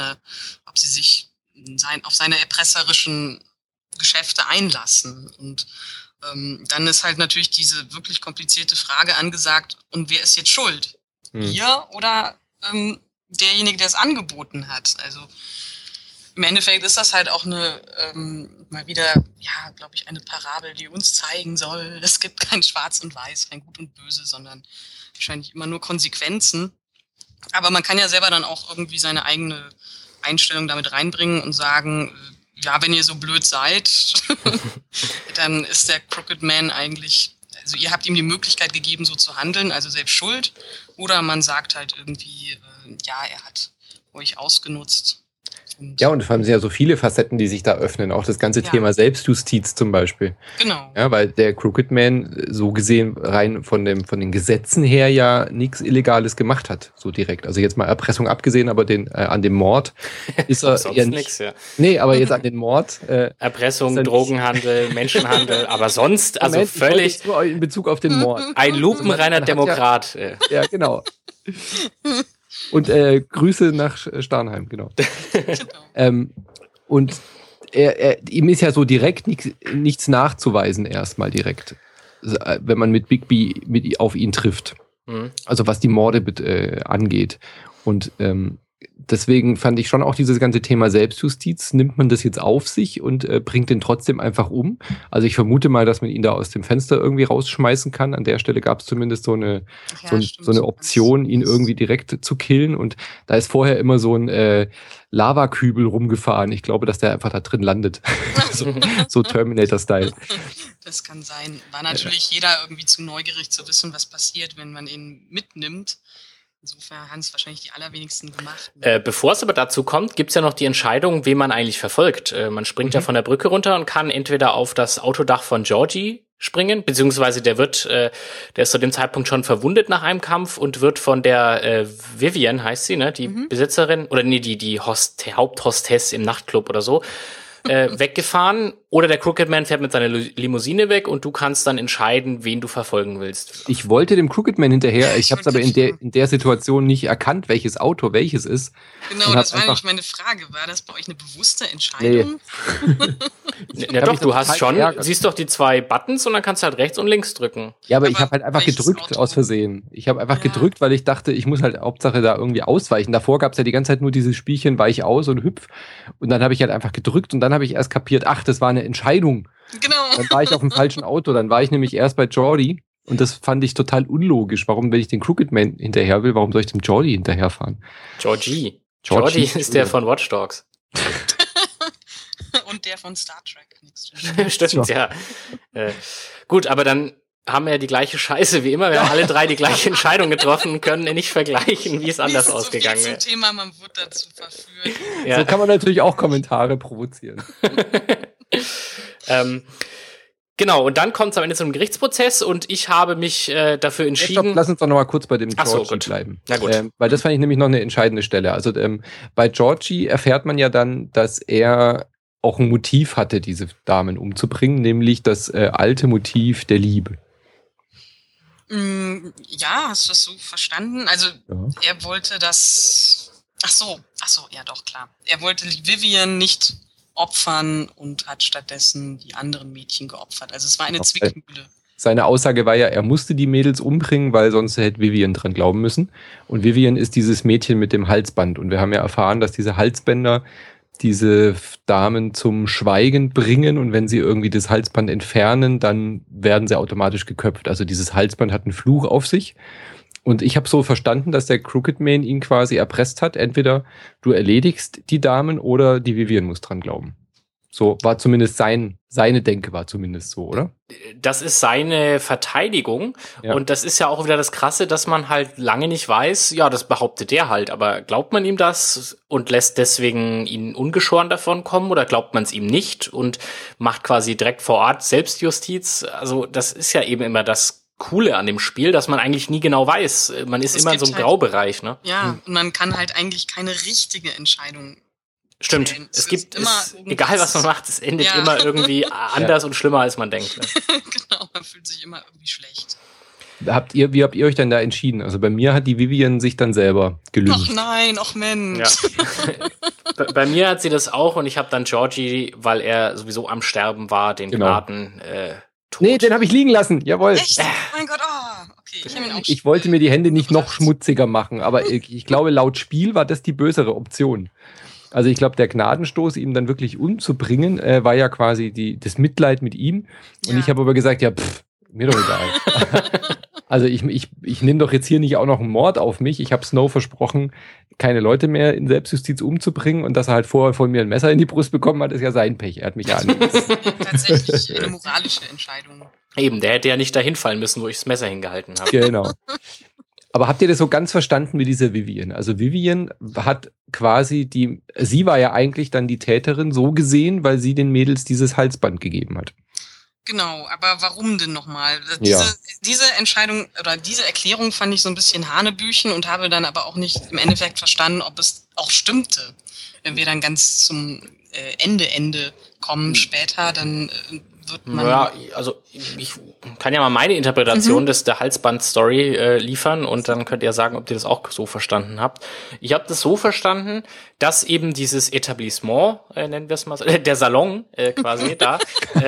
S3: sich auf seine erpresserischen Geschäfte einlassen. Und dann ist halt natürlich diese wirklich komplizierte Frage angesagt, und wer ist jetzt schuld? Ihr oder derjenige, der es angeboten hat? Also im Endeffekt ist das halt auch eine, mal wieder, ja, glaube ich, eine Parabel, die uns zeigen soll, es gibt kein Schwarz und Weiß, kein Gut und Böse, sondern wahrscheinlich immer nur Konsequenzen. Aber man kann ja selber dann auch irgendwie seine eigene Einstellung damit reinbringen und sagen, ja, wenn ihr so blöd seid, dann ist der Crooked Man eigentlich, also ihr habt ihm die Möglichkeit gegeben, so zu handeln, also selbst schuld. Oder man sagt halt irgendwie, ja, er hat euch ausgenutzt.
S1: Und vor allem sind ja so viele Facetten, die sich da öffnen. Auch das ganze Thema Selbstjustiz zum Beispiel.
S3: Genau.
S1: Ja, weil der Crooked Man so gesehen rein von den Gesetzen her ja nichts Illegales gemacht hat, so direkt. Also jetzt mal Erpressung abgesehen, aber an dem Mord ist er ja nicht. Nix, ja. Nee, aber jetzt an den Mord.
S2: Erpressung, Drogenhandel, Menschenhandel, aber sonst, also
S1: Moment,
S2: völlig.
S1: In Bezug auf den Mord.
S2: Ein lupenreiner Demokrat.
S1: Ja, genau. Und Grüße nach Starnheim, genau. Und ihm ist ja so direkt nichts nachzuweisen, erstmal direkt, wenn man mit Bigby auf ihn trifft. Mhm. Also was die Morde angeht. Und deswegen fand ich schon auch dieses ganze Thema Selbstjustiz, nimmt man das jetzt auf sich und bringt den trotzdem einfach um. Also ich vermute mal, dass man ihn da aus dem Fenster irgendwie rausschmeißen kann. An der Stelle gab es zumindest so eine Option, ihn irgendwie direkt zu killen. Und da ist vorher immer so ein Lavakübel rumgefahren. Ich glaube, dass der einfach da drin landet. so Terminator-Style.
S3: Das kann sein. War natürlich jeder irgendwie zu neugierig zu wissen, was passiert, wenn man ihn mitnimmt. Insofern haben es wahrscheinlich die allerwenigsten gemacht.
S2: Bevor es aber dazu kommt, gibt's ja noch die Entscheidung, wen man eigentlich verfolgt. Man springt ja von der Brücke runter und kann entweder auf das Autodach von Georgie springen, beziehungsweise der ist zu dem Zeitpunkt schon verwundet nach einem Kampf und wird von der Vivian, heißt sie, ne, die Besitzerin, oder nee, die Haupthostess im Nachtclub oder so, weggefahren, oder der Crooked Man fährt mit seiner Limousine weg und du kannst dann entscheiden, wen du verfolgen willst.
S1: Ich wollte dem Crooked Man hinterher, ich habe es aber in der Situation nicht erkannt, welches Auto welches ist.
S3: Genau, das war nämlich meine Frage. War das bei euch eine bewusste Entscheidung?
S2: Nee. Ja doch, du hast schon, siehst doch die 2 Buttons und dann kannst du halt rechts und links drücken.
S1: Ja, aber ich habe halt einfach gedrückt Auto? Aus Versehen. Ich habe einfach gedrückt, weil ich dachte, ich muss halt Hauptsache da irgendwie ausweichen. Davor gab es ja die ganze Zeit nur dieses Spielchen, weich aus und hüpf. Und dann habe ich halt einfach gedrückt und dann habe ich erst kapiert, ach, das war eine Entscheidung.
S3: Genau.
S1: Dann war ich auf dem falschen Auto. Dann war ich nämlich erst bei Geordi und das fand ich total unlogisch. Warum, wenn ich den Crooked Man hinterher will, warum soll ich dem Geordi hinterherfahren?
S2: Georgie ist der von Watch Dogs.
S3: Und der von Star Trek.
S2: Stimmt, ja. Gut, aber dann haben wir ja die gleiche Scheiße wie immer. Wir haben alle 3 die gleiche Entscheidung getroffen und können nicht vergleichen, wie es anders ausgegangen wäre.
S3: Zum Thema, man wird dazu verführt.
S1: Ja. So kann man natürlich auch Kommentare provozieren.
S2: Genau, und dann kommt es am Ende zu einem Gerichtsprozess und ich habe mich dafür entschieden...
S1: Lass uns doch noch mal kurz bei dem Georgie bleiben. Na gut. Weil das fand ich nämlich noch eine entscheidende Stelle. Also bei Georgie erfährt man ja dann, dass er auch ein Motiv hatte, diese Damen umzubringen, nämlich das alte Motiv der Liebe.
S3: Ja, hast du das so verstanden? Also er wollte das... Ach so, ja doch, klar. Er wollte Vivian nicht opfern und hat stattdessen die anderen Mädchen geopfert. Also es war eine Zwickmühle.
S1: Seine Aussage war ja, er musste die Mädels umbringen, weil sonst hätte Vivian dran glauben müssen. Und Vivian ist dieses Mädchen mit dem Halsband. Und wir haben ja erfahren, dass diese Halsbänder diese Damen zum Schweigen bringen und wenn sie irgendwie das Halsband entfernen, dann werden sie automatisch geköpft. Also dieses Halsband hat einen Fluch auf sich. Und ich habe so verstanden, dass der Crooked Man ihn quasi erpresst hat. Entweder du erledigst die Damen oder die Vivian muss dran glauben. So war zumindest seine Denke war zumindest so, oder?
S2: Das ist seine Verteidigung. Ja. Und das ist ja auch wieder das Krasse, dass man halt lange nicht weiß, ja, das behauptet der halt, aber glaubt man ihm das und lässt deswegen ihn ungeschoren davon kommen oder glaubt man es ihm nicht und macht quasi direkt vor Ort Selbstjustiz? Also das ist ja eben immer das Coole an dem Spiel, dass man eigentlich nie genau weiß. Man ist immer in so einem Graubereich, ne?
S3: Ja, und man kann halt eigentlich keine richtige Entscheidung.
S2: Stimmt. Es gibt immer, egal was man macht, es endet immer irgendwie anders und schlimmer, als man denkt. Ne?
S3: Genau, man fühlt sich immer irgendwie schlecht.
S1: Wie habt ihr euch denn da entschieden? Also bei mir hat die Vivian sich dann selber gelünscht.
S3: Ach nein, ach Mensch.
S2: Ja. Bei mir hat sie das auch und ich habe dann Georgie, weil er sowieso am Sterben war, den Gnaden tot.
S1: Nee, den habe ich liegen lassen, jawohl.
S3: Echt? Mein Gott, okay.
S1: Ich wollte mir die Hände nicht noch schmutziger machen, aber ich glaube, laut Spiel war das die bösere Option. Also ich glaube, der Gnadenstoß, ihn dann wirklich umzubringen, war ja quasi das Mitleid mit ihm. Und ich habe aber gesagt, mir doch egal. Also ich nehme doch jetzt hier nicht auch noch einen Mord auf mich. Ich habe Snow versprochen, keine Leute mehr in Selbstjustiz umzubringen. Und dass er halt vorher von mir ein Messer in die Brust bekommen hat, ist ja sein Pech. Er hat mich ja angesetzt.
S3: Tatsächlich eine moralische Entscheidung.
S2: Eben, der hätte ja nicht dahin fallen müssen, wo ich das Messer hingehalten habe.
S1: Genau. Aber habt ihr das so ganz verstanden wie diese Vivian? Also Vivian hat quasi sie war ja eigentlich dann die Täterin so gesehen, weil sie den Mädels dieses Halsband gegeben hat.
S3: Genau, aber warum denn nochmal?
S1: Ja.
S3: Diese Entscheidung oder diese Erklärung fand ich so ein bisschen Hanebüchen und habe dann aber auch nicht im Endeffekt verstanden, ob es auch stimmte. Wenn wir dann ganz zum Ende kommen später, dann wird man...
S2: Ja, also ich kann ja mal meine Interpretation der Halsband-Story liefern und dann könnt ihr sagen, ob ihr das auch so verstanden habt. Ich habe das so verstanden, dass eben dieses Etablissement, nennen wir es mal so, der Salon quasi da,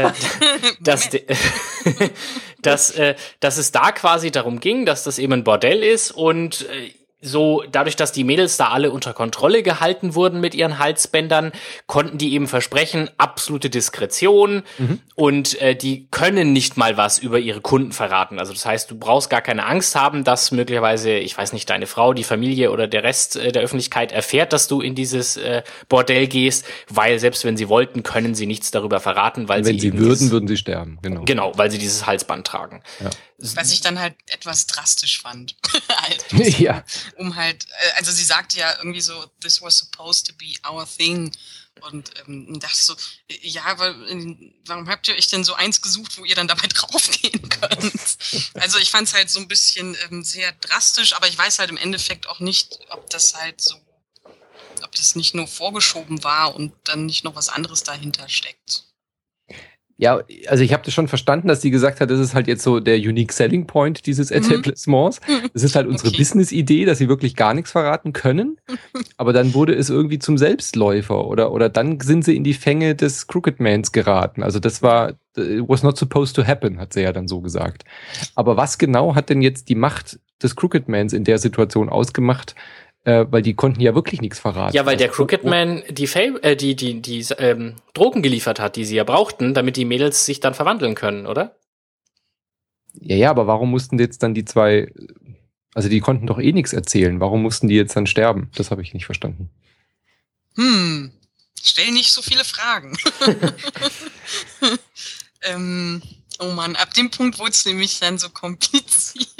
S2: dass es da quasi darum ging, dass das eben ein Bordell ist und so, dadurch, dass die Mädels da alle unter Kontrolle gehalten wurden mit ihren Halsbändern, konnten die eben versprechen, absolute Diskretion und die können nicht mal was über ihre Kunden verraten. Also das heißt, du brauchst gar keine Angst haben, dass möglicherweise, ich weiß nicht, deine Frau, die Familie oder der Rest der Öffentlichkeit erfährt, dass du in dieses Bordell gehst, weil selbst wenn sie wollten, können sie nichts darüber verraten, weil
S1: wenn sie würden sie sterben. Genau,
S2: weil sie dieses Halsband tragen.
S1: Ja.
S3: Was ich dann halt etwas drastisch fand.
S1: Ja.
S3: Also sie sagte ja irgendwie so, this was supposed to be our thing. Und dachte so, ja, aber warum habt ihr euch denn so eins gesucht, wo ihr dann dabei draufgehen könnt? Also ich fand es halt so ein bisschen sehr drastisch, aber ich weiß halt im Endeffekt auch nicht, ob das nicht nur vorgeschoben war und dann nicht noch was anderes dahinter steckt.
S1: Ja, also ich habe das schon verstanden, dass sie gesagt hat, das ist halt jetzt so der Unique Selling Point dieses Etablissements. Das ist halt unsere Business-Idee, dass sie wirklich gar nichts verraten können. Aber dann wurde es irgendwie zum Selbstläufer oder dann sind sie in die Fänge des Crooked Mans geraten. Also das was not supposed to happen, hat sie ja dann so gesagt. Aber was genau hat denn jetzt die Macht des Crooked Mans in der Situation ausgemacht? Weil die konnten ja wirklich nichts verraten.
S2: Ja, weil der Crooked Man die Drogen geliefert hat, die sie ja brauchten, damit die Mädels sich dann verwandeln können, oder?
S1: Ja, aber warum mussten jetzt dann die zwei, also die konnten doch eh nichts erzählen, warum mussten die jetzt dann sterben? Das habe ich nicht verstanden.
S3: Stell nicht so viele Fragen. Oh Mann, ab dem Punkt wurde es nämlich dann so kompliziert.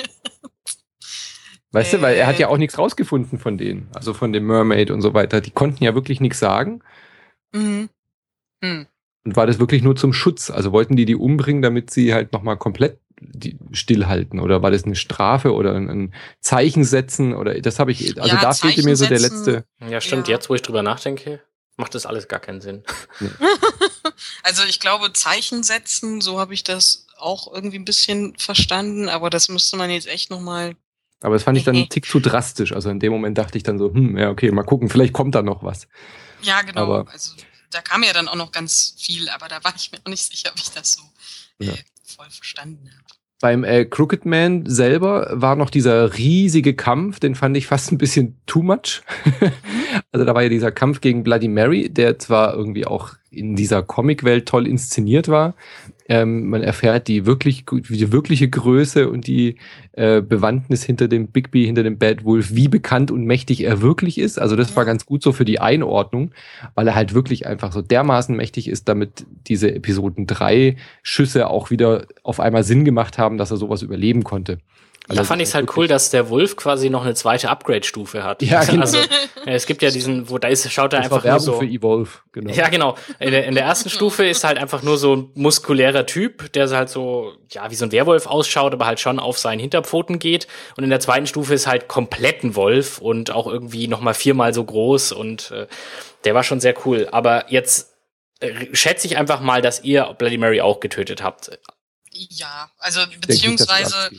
S1: Weißt du, weil er hat ja auch nichts rausgefunden von denen, also von dem Mermaid und so weiter. Die konnten ja wirklich nichts sagen. Und war das wirklich nur zum Schutz? Also wollten die umbringen, damit sie halt nochmal komplett stillhalten? Oder war das eine Strafe oder ein Zeichen setzen? Oder das habe ich, also ja, da fehlte mir so der letzte.
S2: Ja, stimmt, jetzt wo ich drüber nachdenke, macht das alles gar keinen Sinn.
S1: Nee.
S3: Also ich glaube, Zeichen setzen, so habe ich das auch irgendwie ein bisschen verstanden, aber das müsste man jetzt echt nochmal...
S1: Aber das fand ich dann einen Tick zu drastisch. Also in dem Moment dachte ich dann so, ja, okay, mal gucken, vielleicht kommt da noch was.
S3: Ja, genau. Aber also da kam ja dann auch noch ganz viel, aber da war ich mir auch nicht sicher, ob ich das so voll verstanden habe.
S1: Beim Crooked Man selber war noch dieser riesige Kampf, den fand ich fast ein bisschen too much. Also da war ja dieser Kampf gegen Bloody Mary, der zwar irgendwie auch in dieser Comicwelt toll inszeniert war. Man erfährt die wirkliche Größe und die Bewandtnis hinter dem Bigby, hinter dem Bad Wolf, wie bekannt und mächtig er wirklich ist. Also das war ganz gut so für die Einordnung, weil er halt wirklich einfach so dermaßen mächtig ist, damit diese Episoden 3 Schüsse auch wieder auf einmal Sinn gemacht haben, dass er sowas überleben konnte.
S2: Also da fand ich es halt cool, dass der Wolf quasi noch eine zweite Upgrade-Stufe hat.
S1: Ja, genau.
S2: Also es gibt ja diesen, schaut er einfach
S1: nur
S2: so.
S1: Für Evolve, genau.
S2: Ja, genau. In der ersten Stufe ist halt einfach nur so ein muskulärer Typ, der halt so, ja, wie so ein Werwolf ausschaut, aber halt schon auf seinen Hinterpfoten geht. Und in der zweiten Stufe ist halt komplett ein Wolf und auch irgendwie nochmal 4-mal so groß und der war schon sehr cool. Aber jetzt schätze ich einfach mal, dass ihr Bloody Mary auch getötet habt.
S3: Ja, also beziehungsweise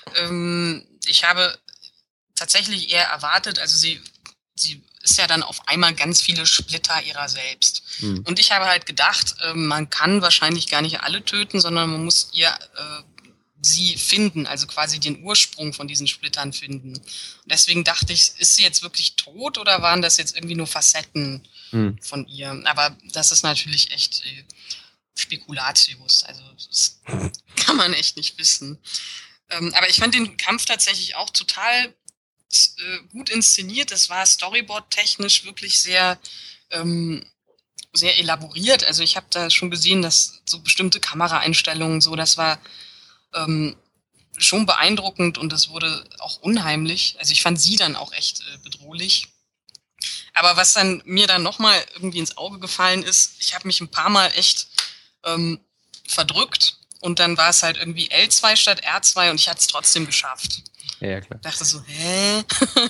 S3: ich habe tatsächlich eher erwartet, also sie ist ja dann auf einmal ganz viele Splitter ihrer selbst. Und ich habe halt gedacht, man kann wahrscheinlich gar nicht alle töten, sondern man muss sie finden, also quasi den Ursprung von diesen Splittern finden. Und deswegen dachte ich, ist sie jetzt wirklich tot oder waren das jetzt irgendwie nur Facetten von ihr? Aber das ist natürlich echt Spekulatius, also das kann man echt nicht wissen. Aber ich fand den Kampf tatsächlich auch total gut inszeniert. Das war Storyboard-technisch wirklich sehr, sehr elaboriert. Also ich habe da schon gesehen, dass so bestimmte Kameraeinstellungen, so das war schon beeindruckend und es wurde auch unheimlich. Also ich fand sie dann auch echt bedrohlich. Aber was dann mir dann nochmal irgendwie ins Auge gefallen ist, ich habe mich ein paar Mal echt verdrückt und dann war es halt irgendwie L2 statt R2 und ich hatte es trotzdem geschafft.
S1: Ja, klar.
S3: Ich dachte so, hä?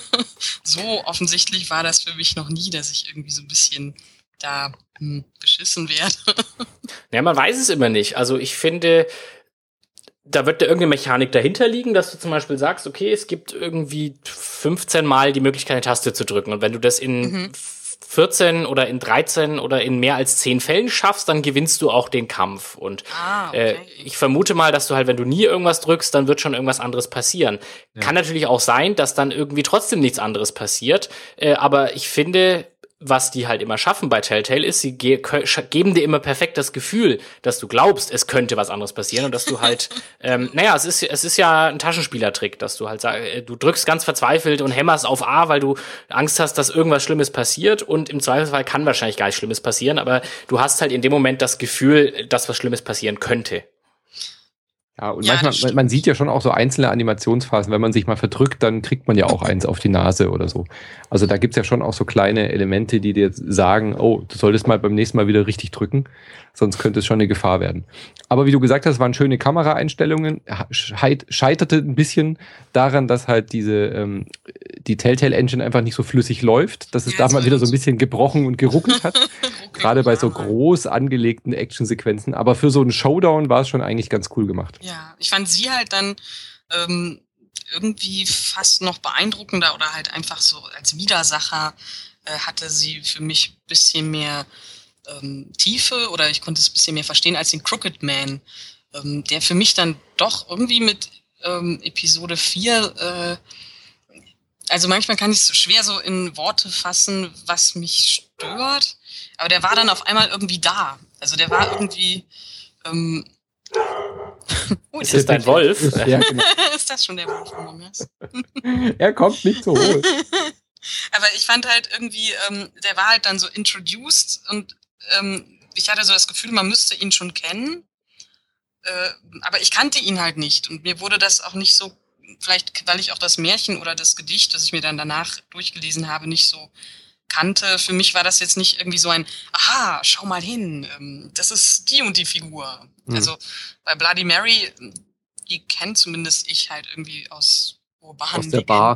S3: So offensichtlich war das für mich noch nie, dass ich irgendwie so ein bisschen da beschissen werde.
S2: Ja, man weiß es immer nicht. Also ich finde, da wird da irgendeine Mechanik dahinter liegen, dass du zum Beispiel sagst, okay, es gibt irgendwie 15 Mal die Möglichkeit, eine Taste zu drücken. Und wenn du das in 14 oder in 13 oder in mehr als 10 Fällen schaffst, dann gewinnst du auch den Kampf. Und
S3: okay.
S2: Ich vermute mal, dass du halt, wenn du nie irgendwas drückst, dann wird schon irgendwas anderes passieren. Ja. Kann natürlich auch sein, dass dann irgendwie trotzdem nichts anderes passiert. Aber ich finde, was die halt immer schaffen bei Telltale ist, sie geben dir immer perfekt das Gefühl, dass du glaubst, es könnte was anderes passieren und dass du halt, es ist ja ein Taschenspielertrick, dass du halt sagst, du drückst ganz verzweifelt und hämmerst auf A, weil du Angst hast, dass irgendwas Schlimmes passiert und im Zweifelsfall kann wahrscheinlich gar nichts Schlimmes passieren, aber du hast halt in dem Moment das Gefühl, dass was Schlimmes passieren könnte.
S1: Ja, und manchmal, man sieht ja schon auch so einzelne Animationsphasen, wenn man sich mal verdrückt, dann kriegt man ja auch eins auf die Nase oder so. Also da gibt's ja schon auch so kleine Elemente, die dir sagen, oh, du solltest mal beim nächsten Mal wieder richtig drücken, sonst könnte es schon eine Gefahr werden. Aber wie du gesagt hast, waren schöne Kameraeinstellungen, scheiterte ein bisschen daran, dass halt die Telltale Engine einfach nicht so flüssig läuft, dass es da mal wieder so ein bisschen gebrochen und geruckelt hat. Gerade bei so groß angelegten Actionsequenzen. Aber für so einen Showdown war es schon eigentlich ganz cool gemacht.
S3: Ja, ich fand sie halt dann irgendwie fast noch beeindruckender oder halt einfach so als Widersacher hatte sie für mich ein bisschen mehr Tiefe oder ich konnte es ein bisschen mehr verstehen als den Crooked Man, der für mich dann doch irgendwie mit Episode 4 also manchmal kann ich es schwer so in Worte fassen, was mich stört, aber der war dann auf einmal irgendwie da. Also der war irgendwie
S2: ist das dein Wolf?
S1: Ja, genau.
S3: Ist das schon der Wolf Among Us?
S1: Er kommt nicht so hoch.
S3: Aber ich fand halt irgendwie, der war halt dann so introduced und ich hatte so das Gefühl, man müsste ihn schon kennen. Aber ich kannte ihn halt nicht und mir wurde das auch nicht so, vielleicht weil ich auch das Märchen oder das Gedicht, das ich mir dann danach durchgelesen habe, nicht so kannte. Für mich war das jetzt nicht irgendwie so ein, aha, schau mal hin, das ist die und die Figur. Also bei Bloody Mary, die kennt zumindest ich halt irgendwie aus urbanen
S1: aus der Bar.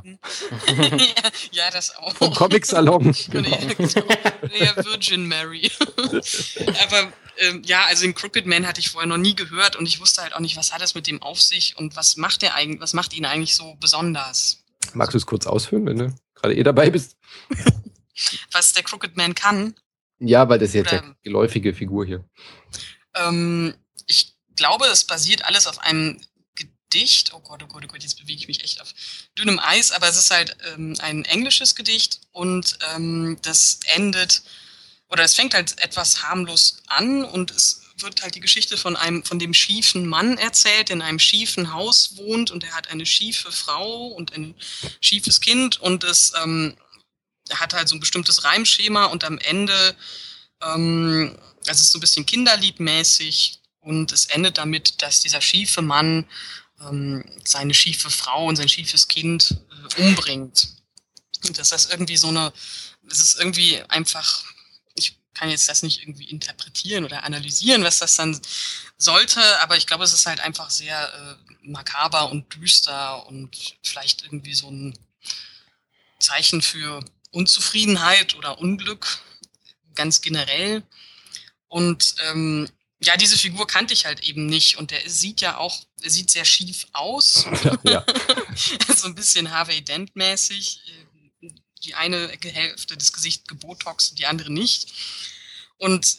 S3: Ja, das auch.
S1: Vom Comic-Salon.
S3: Genau. Der Virgin Mary. Aber also den Crooked Man hatte ich vorher noch nie gehört und ich wusste halt auch nicht, was hat es mit dem auf sich und was macht ihn eigentlich so besonders?
S1: Magst du es kurz ausführen, wenn du gerade dabei bist?
S3: Was der Crooked Man kann?
S1: Ja, weil das ist jetzt eine geläufige Figur hier.
S3: Ich glaube, es basiert alles auf einem Gedicht. Oh Gott, jetzt bewege ich mich echt auf dünnem Eis, aber es ist halt ein englisches Gedicht und es fängt halt etwas harmlos an und es wird halt die Geschichte von dem schiefen Mann erzählt, der in einem schiefen Haus wohnt und er hat eine schiefe Frau und ein schiefes Kind und er hat halt so ein bestimmtes Reimschema und am Ende, es ist so ein bisschen kinderliedmäßig und es endet damit, dass dieser schiefe Mann seine schiefe Frau und sein schiefes Kind umbringt. Und das ist irgendwie einfach, ich kann jetzt das nicht irgendwie interpretieren oder analysieren, was das dann sollte, aber ich glaube, es ist halt einfach sehr makaber und düster und vielleicht irgendwie so ein Zeichen für Unzufriedenheit oder Unglück, ganz generell. Und diese Figur kannte ich halt eben nicht. Und er sieht sehr schief aus.
S1: Ja.
S3: So ein bisschen Harvey Dent-mäßig. Die eine Hälfte des Gesichts gebotoxt, die andere nicht. Und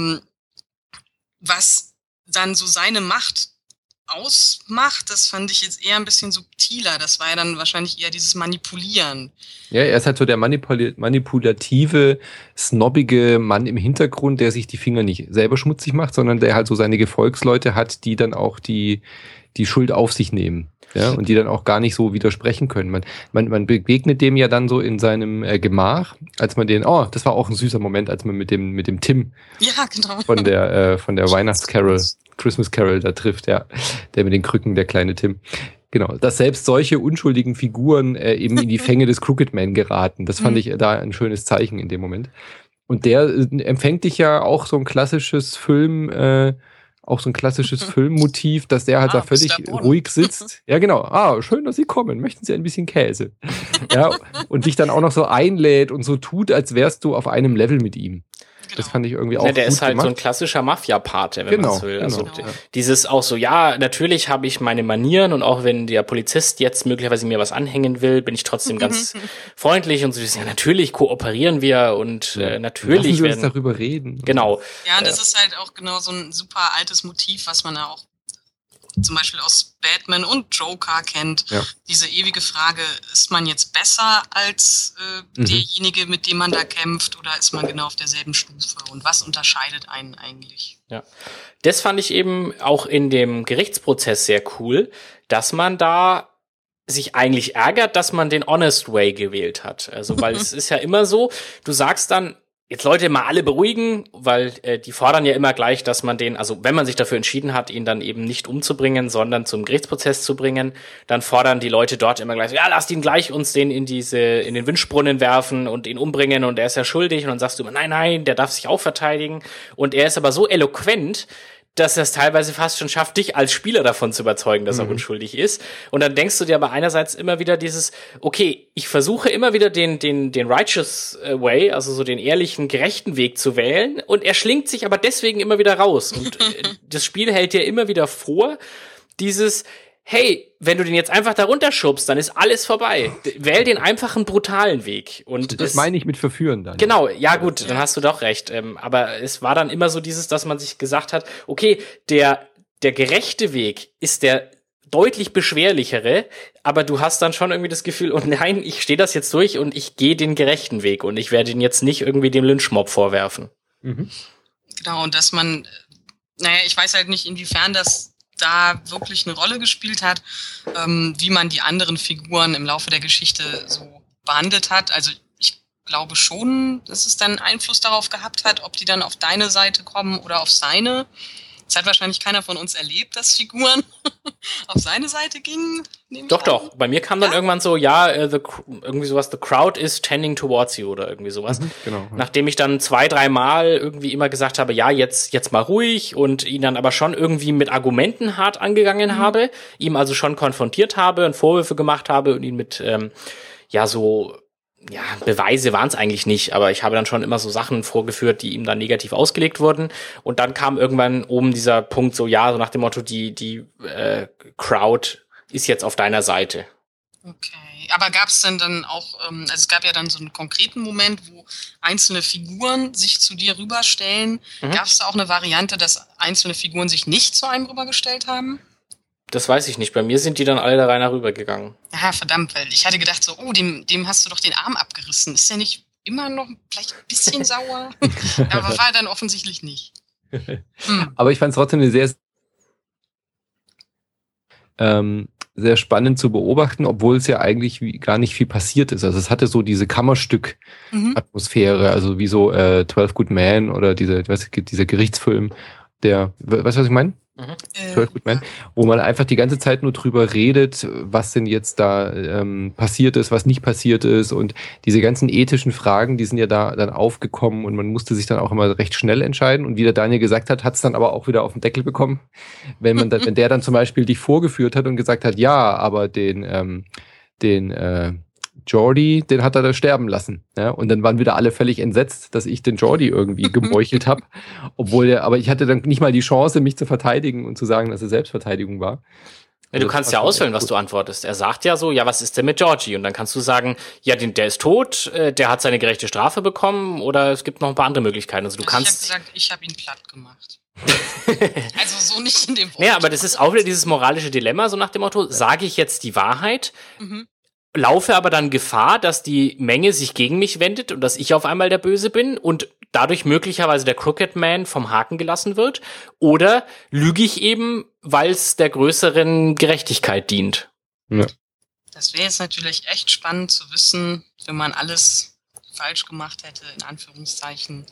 S3: was dann so seine Macht ausmacht, das fand ich jetzt eher ein bisschen subtiler. Das war ja dann wahrscheinlich eher dieses Manipulieren.
S1: Ja, er ist halt so der manipulative, snobbige Mann im Hintergrund, der sich die Finger nicht selber schmutzig macht, sondern der halt so seine Gefolgsleute hat, die dann auch die die Schuld auf sich nehmen. Ja, und die dann auch gar nicht so widersprechen können. Man begegnet dem ja dann so in seinem Gemach, als man das war auch ein süßer Moment, als man mit dem Tim von der Weihnachtscarol, Christmas Carol da trifft, ja, der mit den Krücken, der kleine Tim. Genau, dass selbst solche unschuldigen Figuren eben in die Fänge des Crooked Man geraten. Das fand ich da ein schönes Zeichen in dem Moment. Und der empfängt dich ja auch so ein klassisches Filmmotiv, dass der halt da völlig ruhig sitzt. Ja, genau. Schön, dass Sie kommen. Möchten Sie ein bisschen Käse? Ja, und dich dann auch noch so einlädt und so tut, als wärst du auf einem Level mit ihm. Genau. Das fand ich irgendwie auch
S2: der
S1: gut
S2: ist halt
S1: gemacht.
S2: so ein klassischer Mafia-Pate, wenn man es will. Also dieses auch so, ja, natürlich habe ich meine Manieren und auch wenn der Polizist jetzt möglicherweise mir was anhängen will, bin ich trotzdem ganz freundlich und so, ja, natürlich kooperieren wir und natürlich
S1: werden wir darüber reden.
S2: Genau.
S3: Ja, das ist halt auch genau so ein super altes Motiv, was man ja auch zum Beispiel aus Batman und Joker kennt. Ja. Diese ewige Frage, ist man jetzt besser als derjenige, mit dem man da kämpft, oder ist man genau auf derselben Stufe? Und was unterscheidet einen eigentlich?
S2: Ja, das fand ich eben auch in dem Gerichtsprozess sehr cool, dass man da sich eigentlich ärgert, dass man den Honest Way gewählt hat. Also, weil es ist ja immer so, du sagst dann, jetzt Leute mal alle beruhigen, weil die fordern ja immer gleich, dass man den, also wenn man sich dafür entschieden hat, ihn dann eben nicht umzubringen, sondern zum Gerichtsprozess zu bringen, dann fordern die Leute dort immer gleich, ja, lasst ihn gleich uns den in den Wünschbrunnen werfen und ihn umbringen und er ist ja schuldig. Und dann sagst du immer, nein, der darf sich auch verteidigen. Und er ist aber so eloquent, dass er es teilweise fast schon schafft, dich als Spieler davon zu überzeugen, dass er unschuldig ist. Und dann denkst du dir aber einerseits immer wieder dieses, okay, ich versuche immer wieder den righteous way, also so den ehrlichen, gerechten Weg zu wählen, und er schlingt sich aber deswegen immer wieder raus. Und das Spiel hält dir immer wieder vor, dieses, hey, wenn du den jetzt einfach da runterschubst, dann ist alles vorbei. Wähl den einfachen, brutalen Weg. Und
S1: das meine ich mit verführen dann.
S2: Genau, ja gut, dann hast du doch recht. Aber es war dann immer so dieses, dass man sich gesagt hat, okay, der gerechte Weg ist der deutlich beschwerlichere, aber du hast dann schon irgendwie das Gefühl, oh nein, ich stehe das jetzt durch und ich gehe den gerechten Weg und ich werde ihn jetzt nicht irgendwie dem Lynchmob vorwerfen.
S3: Genau, und dass man, ich weiß halt nicht, inwiefern das da wirklich eine Rolle gespielt hat, wie man die anderen Figuren im Laufe der Geschichte so behandelt hat. Also ich glaube schon, dass es dann Einfluss darauf gehabt hat, ob die dann auf deine Seite kommen oder auf seine. Das hat wahrscheinlich keiner von uns erlebt, dass Figuren auf seine Seite gingen.
S2: Doch. Bei mir kam dann irgendwann so, irgendwie sowas, the crowd is tending towards you oder irgendwie sowas.
S1: Genau.
S2: Nachdem ich dann 2-3 Mal irgendwie immer gesagt habe, ja, jetzt mal ruhig, und ihn dann aber schon irgendwie mit Argumenten hart angegangen habe, ihm also schon konfrontiert habe und Vorwürfe gemacht habe und ihn mit, Beweise waren es eigentlich nicht, aber ich habe dann schon immer so Sachen vorgeführt, die ihm dann negativ ausgelegt wurden. Und dann kam irgendwann oben dieser Punkt so nach dem Motto, die Crowd ist jetzt auf deiner Seite.
S3: Okay, aber gab es denn dann auch, also es gab ja dann so einen konkreten Moment, wo einzelne Figuren sich zu dir rüberstellen. Gab es da auch eine Variante, dass einzelne Figuren sich nicht zu einem rübergestellt haben?
S2: Das weiß ich nicht. Bei mir sind die dann alle da rein rübergegangen.
S3: Ja, verdammt, weil ich hatte gedacht so, dem hast du doch den Arm abgerissen. Ist der nicht immer noch vielleicht ein bisschen sauer? Aber war er dann offensichtlich nicht.
S1: Aber ich fand es trotzdem eine sehr spannend zu beobachten, obwohl es ja eigentlich gar nicht viel passiert ist. Also es hatte so diese Kammerstück-Atmosphäre, also wie so 12 Good Men oder dieser Gerichtsfilm, weißt du, was ich meine? 12 Good Men, wo man einfach die ganze Zeit nur drüber redet, was denn jetzt da passiert ist, was nicht passiert ist, und diese ganzen ethischen Fragen, die sind ja da dann aufgekommen und man musste sich dann auch immer recht schnell entscheiden, und wie der Daniel gesagt hat, hat es dann aber auch wieder auf den Deckel bekommen, wenn der dann zum Beispiel dich vorgeführt hat und gesagt hat, ja, aber den Jordi, den hat er da sterben lassen. Ja? Und dann waren wieder alle völlig entsetzt, dass ich den Jordi irgendwie gemeuchelt habe. Aber ich hatte dann nicht mal die Chance, mich zu verteidigen und zu sagen, dass es Selbstverteidigung war.
S2: Ja, du kannst ja auswählen, was du antwortest. Er sagt ja so, ja, was ist denn mit Georgie? Und dann kannst du sagen, ja, der ist tot, der hat seine gerechte Strafe bekommen, oder es gibt noch ein paar andere Möglichkeiten. Also du kannst.
S3: Ich habe gesagt, ich habe ihn platt gemacht. Also so nicht in dem Wort.
S2: Ja, aber das ist auch wieder dieses moralische Dilemma, so nach dem Motto, sage ich jetzt die Wahrheit? laufe aber dann Gefahr, dass die Menge sich gegen mich wendet und dass ich auf einmal der Böse bin und dadurch möglicherweise der Crooked Man vom Haken gelassen wird? Oder lüge ich eben, weil es der größeren Gerechtigkeit dient?
S1: Ja.
S3: Das wäre jetzt natürlich echt spannend zu wissen, wenn man alles falsch gemacht hätte, in Anführungszeichen,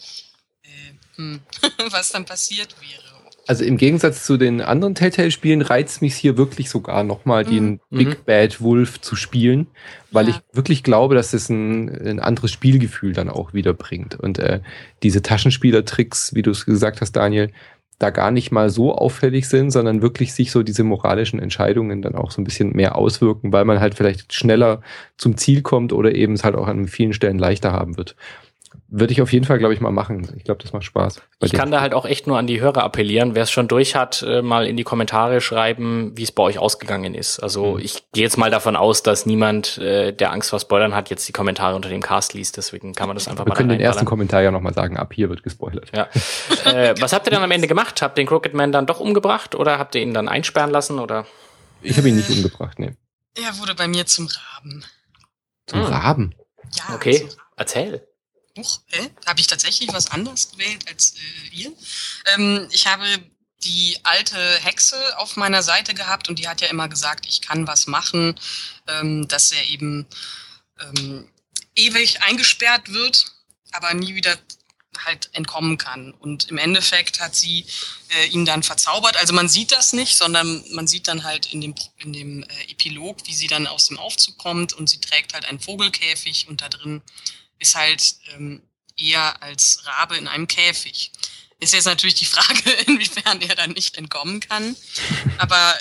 S3: was dann passiert wäre.
S1: Also im Gegensatz zu den anderen Telltale-Spielen reizt mich hier wirklich sogar nochmal den Big Bad Wolf zu spielen, weil ich wirklich glaube, dass es ein anderes Spielgefühl dann auch wieder bringt. Und diese Taschenspielertricks, wie du es gesagt hast, Daniel, da gar nicht mal so auffällig sind, sondern wirklich sich so diese moralischen Entscheidungen dann auch so ein bisschen mehr auswirken, weil man halt vielleicht schneller zum Ziel kommt oder eben es halt auch an vielen Stellen leichter haben wird. Würde ich auf jeden Fall, glaube ich, mal machen. Ich glaube, das macht Spaß.
S2: Ich kann da halt auch echt nur an die Hörer appellieren. Wer es schon durch hat, mal in die Kommentare schreiben, wie es bei euch ausgegangen ist. Also ich gehe jetzt mal davon aus, dass niemand, der Angst vor Spoilern hat, jetzt die Kommentare unter dem Cast liest. Deswegen kann man das einfach mal
S1: reinballern. Wir können den ersten Kommentar ja nochmal sagen, ab hier wird gespoilert.
S2: Ja. Was habt ihr dann am Ende gemacht? Habt ihr den Crooked Man dann doch umgebracht oder habt ihr ihn dann einsperren lassen? Oder?
S1: Ich habe ihn nicht umgebracht, nee.
S3: Er wurde bei mir zum Raben.
S1: Zum Raben?
S3: Ja.
S2: Okay, erzähl.
S3: Habe ich tatsächlich was anderes gewählt als ihr? Ich habe die alte Hexe auf meiner Seite gehabt und die hat ja immer gesagt, ich kann was machen, dass er eben ewig eingesperrt wird, aber nie wieder halt entkommen kann. Und im Endeffekt hat sie ihn dann verzaubert. Also man sieht das nicht, sondern man sieht dann halt in dem Epilog, wie sie dann aus dem Aufzug kommt und sie trägt halt einen Vogelkäfig und da drin ist halt eher als Rabe in einem Käfig. Ist jetzt natürlich die Frage, inwiefern er dann nicht entkommen kann. Aber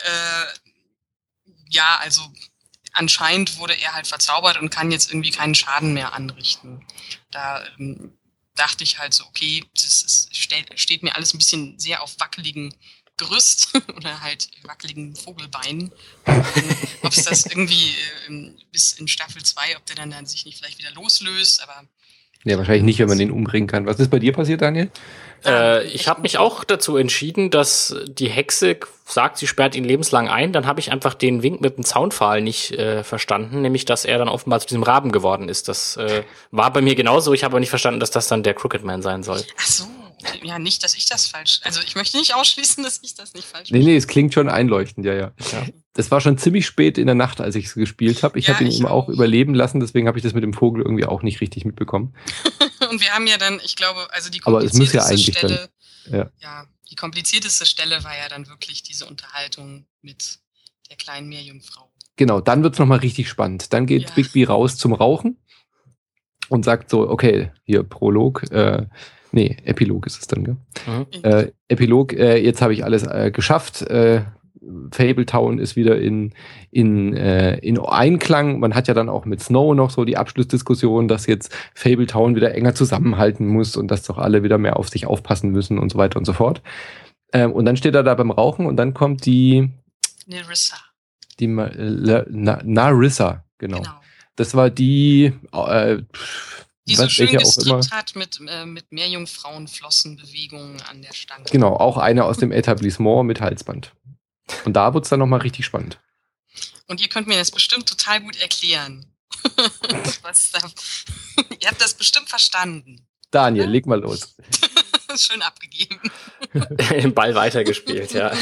S3: also anscheinend wurde er halt verzaubert und kann jetzt irgendwie keinen Schaden mehr anrichten. Da dachte ich halt so, okay, steht mir alles ein bisschen sehr auf wackeligen Gerüst oder halt wackeligen Vogelbeinen. Ob es das irgendwie bis in Staffel 2, ob der dann sich nicht vielleicht wieder loslöst, aber...
S1: Ja, wahrscheinlich nicht, wenn man den umbringen kann. Was ist bei dir passiert, Daniel?
S2: Ich habe mich auch dazu entschieden, dass die Hexe sagt, sie sperrt ihn lebenslang ein. Dann habe ich einfach den Wink mit dem Zaunpfahl nicht verstanden, nämlich, dass er dann offenbar zu diesem Raben geworden ist. Das war bei mir genauso. Ich habe aber nicht verstanden, dass das dann der Crooked Man sein soll.
S3: Ach so. Ja, nicht, dass ich das falsch... Also ich möchte nicht ausschließen, dass ich das nicht falsch
S1: Nee, es klingt schon einleuchtend, ja. Das war schon ziemlich spät in der Nacht, als ich es gespielt habe. Ich habe ihn eben auch überleben lassen, deswegen habe ich das mit dem Vogel irgendwie auch nicht richtig mitbekommen.
S3: Und wir haben ja dann, ich glaube, also die
S1: komplizierteste
S3: Stelle... die komplizierteste Stelle war ja dann wirklich diese Unterhaltung mit der kleinen Meerjungfrau.
S1: Genau, dann wird's nochmal richtig spannend. Dann geht Bigby raus zum Rauchen und sagt so, okay, hier Prolog, Epilog ist es dann, gell? Epilog, jetzt habe ich alles geschafft. Fabletown ist wieder in Einklang. Man hat ja dann auch mit Snow noch so die Abschlussdiskussion, dass jetzt Fabletown wieder enger zusammenhalten muss und dass doch alle wieder mehr auf sich aufpassen müssen und so weiter und so fort. Und dann steht er da beim Rauchen und dann kommt die
S3: Narissa.
S1: Die Narissa, genau. Das war die
S3: die so schön gestrickt hat mit Meerjungfrauenflossenbewegungen an der Stange.
S1: Genau, auch eine aus dem Etablissement mit Halsband. Und da wird's dann nochmal richtig spannend.
S3: Und ihr könnt mir das bestimmt total gut erklären. Ihr habt das bestimmt verstanden.
S1: Daniel, leg mal los.
S3: Schön abgegeben.
S2: Den Ball weitergespielt, ja.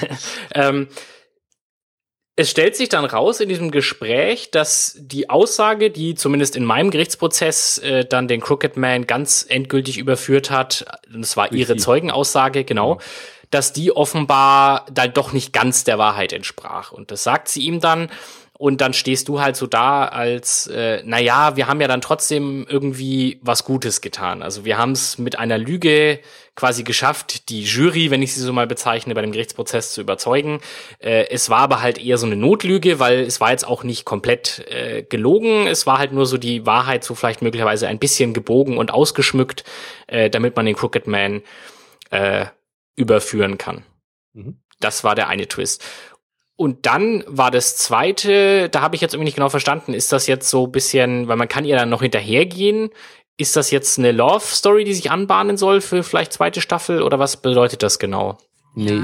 S2: Es stellt sich dann raus in diesem Gespräch, dass die Aussage, die zumindest in meinem Gerichtsprozess dann den Crooked Man ganz endgültig überführt hat, das war ihre Zeugenaussage, genau, dass die offenbar dann doch nicht ganz der Wahrheit entsprach. Und das sagt sie ihm dann. Und dann stehst du halt so da als, wir haben ja dann trotzdem irgendwie was Gutes getan. Also wir haben es mit einer Lüge quasi geschafft, die Jury, wenn ich sie so mal bezeichne, bei dem Gerichtsprozess zu überzeugen. Es war aber halt eher so eine Notlüge, weil es war jetzt auch nicht komplett gelogen. Es war halt nur so die Wahrheit so vielleicht möglicherweise ein bisschen gebogen und ausgeschmückt, damit man den Crooked Man überführen kann. Das war der eine Twist. Und dann war das zweite, da habe ich jetzt irgendwie nicht genau verstanden, ist das jetzt so ein bisschen, weil man kann ihr dann noch hinterhergehen, ist das jetzt eine Love-Story, die sich anbahnen soll für vielleicht zweite Staffel oder was bedeutet das genau?
S1: Nee,